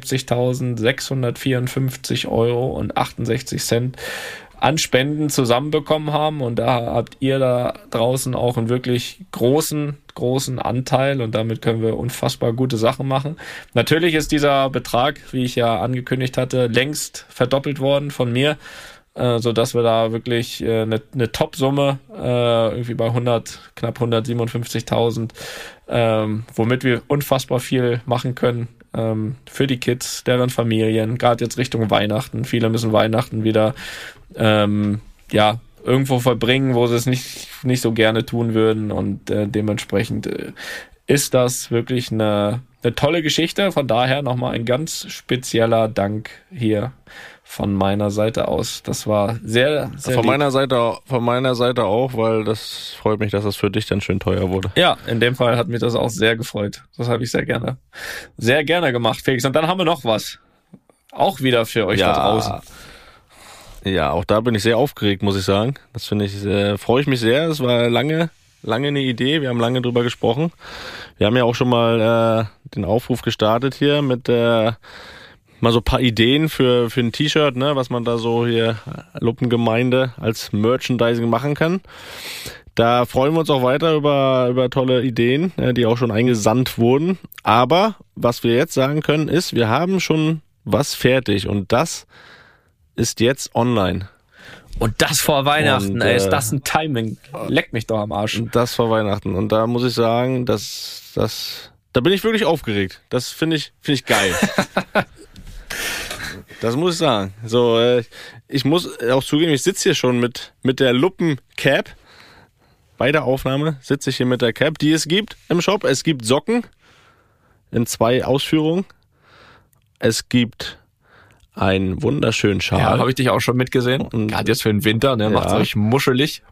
78.654 Euro und 68 Cent an Spenden zusammenbekommen haben. Und da habt ihr da draußen auch einen wirklich großen Anteil und damit können wir unfassbar gute Sachen machen. Natürlich ist dieser Betrag, wie ich ja angekündigt hatte, längst verdoppelt worden von mir, so dass wir da wirklich eine Top-Summe irgendwie bei knapp 157.000, womit wir unfassbar viel machen können für die Kids, deren Familien, gerade jetzt Richtung Weihnachten. Viele müssen Weihnachten wieder irgendwo verbringen, wo sie es nicht so gerne tun würden und dementsprechend ist das wirklich eine tolle Geschichte. Von daher nochmal ein ganz spezieller Dank hier von meiner Seite aus. Das war sehr, sehr von meiner Seite auch, weil das freut mich, dass das für dich dann schön teuer wurde. Ja, in dem Fall hat mich das auch sehr gefreut. Das habe ich sehr gerne gemacht, Felix. Und dann haben wir noch was. Auch wieder für euch da draußen. Ja, auch da bin ich sehr aufgeregt, muss ich sagen. Das freue ich mich sehr. Das war lange eine Idee. Wir haben lange drüber gesprochen. Wir haben ja auch schon mal den Aufruf gestartet hier mit mal so ein paar Ideen für ein T-Shirt, ne, was man da so hier Luppengemeinde als Merchandising machen kann. Da freuen wir uns auch weiter über tolle Ideen, die auch schon eingesandt wurden. Aber was wir jetzt sagen können ist, wir haben schon was fertig und das ist jetzt online. Und das vor Weihnachten, ist das ein Timing? Leck mich doch am Arsch. Und das vor Weihnachten. Und da muss ich sagen, da bin ich wirklich aufgeregt. Das finde ich geil. Das muss ich sagen. So, ich muss auch zugeben, ich sitze hier schon mit der Luppen-Cap. Bei der Aufnahme sitze ich hier mit der Cap, die es gibt im Shop. Es gibt Socken in 2 Ausführungen. Es gibt einen wunderschönen Schal. Ja, habe ich dich auch schon mitgesehen. Gerade jetzt für den Winter, ne? Macht es euch kuschelig,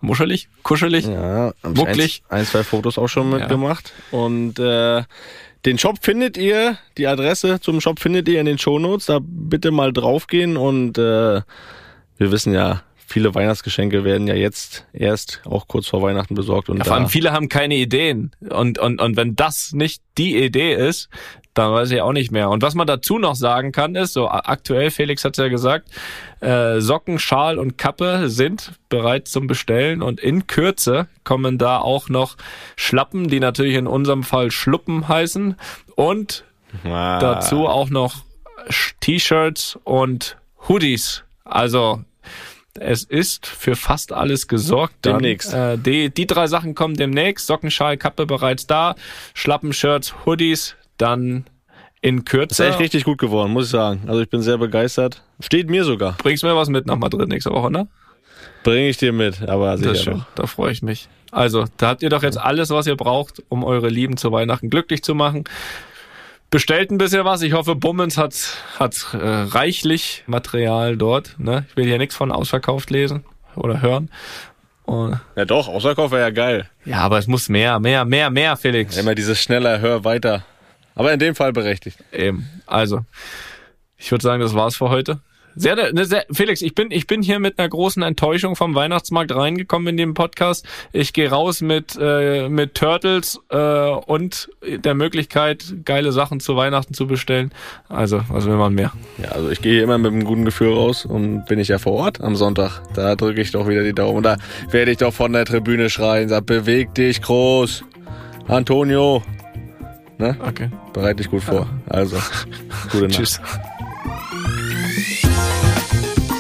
ja, mucklig. 2 Fotos auch schon mitgemacht. Und den Shop findet ihr, die Adresse zum Shop findet ihr in den Shownotes. Da bitte mal draufgehen und wir wissen ja, viele Weihnachtsgeschenke werden ja jetzt erst auch kurz vor Weihnachten besorgt. Und vor allem viele haben keine Ideen. Und wenn das nicht die Idee ist, dann weiß ich auch nicht mehr. Und was man dazu noch sagen kann, ist, so aktuell, Felix hat es ja gesagt, Socken, Schal und Kappe sind bereit zum Bestellen und in Kürze kommen da auch noch Schlappen, die natürlich in unserem Fall Schluppen heißen und dazu auch noch T-Shirts und Hoodies. Also es ist für fast alles gesorgt. Demnächst. Die 3 Sachen kommen demnächst. Socken, Schal, Kappe bereits da. Schlappen, Shirts, Hoodies dann in Kürze. Das ist echt richtig gut geworden, muss ich sagen. Also ich bin sehr begeistert. Steht mir sogar. Bringst mir was mit nach Madrid nächste Woche, ne? Bringe ich dir mit, aber sicher. Das ist schön, da freue ich mich. Also, da habt ihr doch jetzt alles, was ihr braucht, um eure Lieben zu Weihnachten glücklich zu machen. Bestellt ein bisschen was. Ich hoffe, Bummens hat reichlich Material dort. Ne? Ich will hier nichts von ausverkauft lesen oder hören. Und ja doch, Ausverkauf wäre ja geil. Ja, aber es muss mehr, Felix. Immer dieses schneller, hör weiter. Aber in dem Fall berechtigt. Eben. Also, ich würde sagen, das war's für heute. Felix, ich bin hier mit einer großen Enttäuschung vom Weihnachtsmarkt reingekommen in den Podcast. Ich gehe raus mit Turtles und der Möglichkeit, geile Sachen zu Weihnachten zu bestellen. Also, was will man mehr? Ja, also ich gehe immer mit einem guten Gefühl raus und bin ich ja vor Ort am Sonntag. Da drücke ich doch wieder die Daumen. Und da werde ich doch von der Tribüne schreien, sag, beweg dich groß. Antonio. Ne? Okay. Bereite dich gut vor. Also, gute Nacht. Tschüss.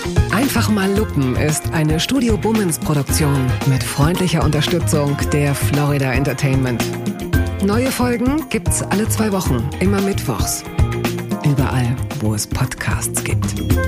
Einfach mal Lupen ist eine Studio Bummens Produktion mit freundlicher Unterstützung der Florida Entertainment. Neue Folgen gibt's alle 2 Wochen, immer mittwochs. Überall, wo es Podcasts gibt.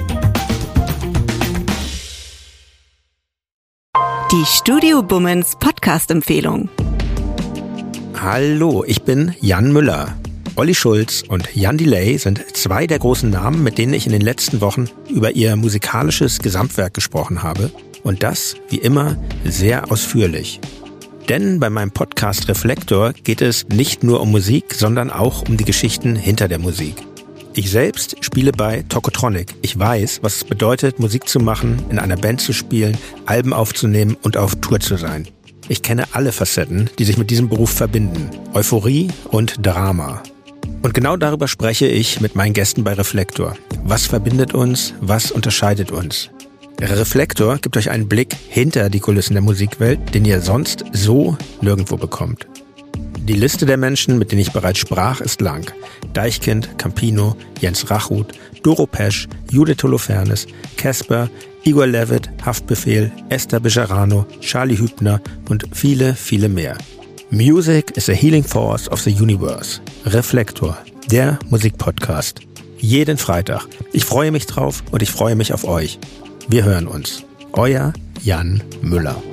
Die Studio Bummens Podcast-Empfehlung. Hallo, ich bin Jan Müller. Olli Schulz und Jan Delay sind 2 der großen Namen, mit denen ich in den letzten Wochen über ihr musikalisches Gesamtwerk gesprochen habe. Und das, wie immer, sehr ausführlich. Denn bei meinem Podcast Reflektor geht es nicht nur um Musik, sondern auch um die Geschichten hinter der Musik. Ich selbst spiele bei Tokotronic. Ich weiß, was es bedeutet, Musik zu machen, in einer Band zu spielen, Alben aufzunehmen und auf Tour zu sein. Ich kenne alle Facetten, die sich mit diesem Beruf verbinden. Euphorie und Drama. Und genau darüber spreche ich mit meinen Gästen bei Reflektor. Was verbindet uns? Was unterscheidet uns? Reflektor gibt euch einen Blick hinter die Kulissen der Musikwelt, den ihr sonst so nirgendwo bekommt. Die Liste der Menschen, mit denen ich bereits sprach, ist lang. Deichkind, Campino, Jens Rachut, Doro Pesch, Judith Holofernes, Casper, Igor Levit, Haftbefehl, Esther Bejarano, Charlie Hübner und viele, viele mehr. Music is a healing force of the universe. Reflektor, der Musikpodcast. Jeden Freitag. Ich freue mich drauf und ich freue mich auf euch. Wir hören uns. Euer Jan Müller.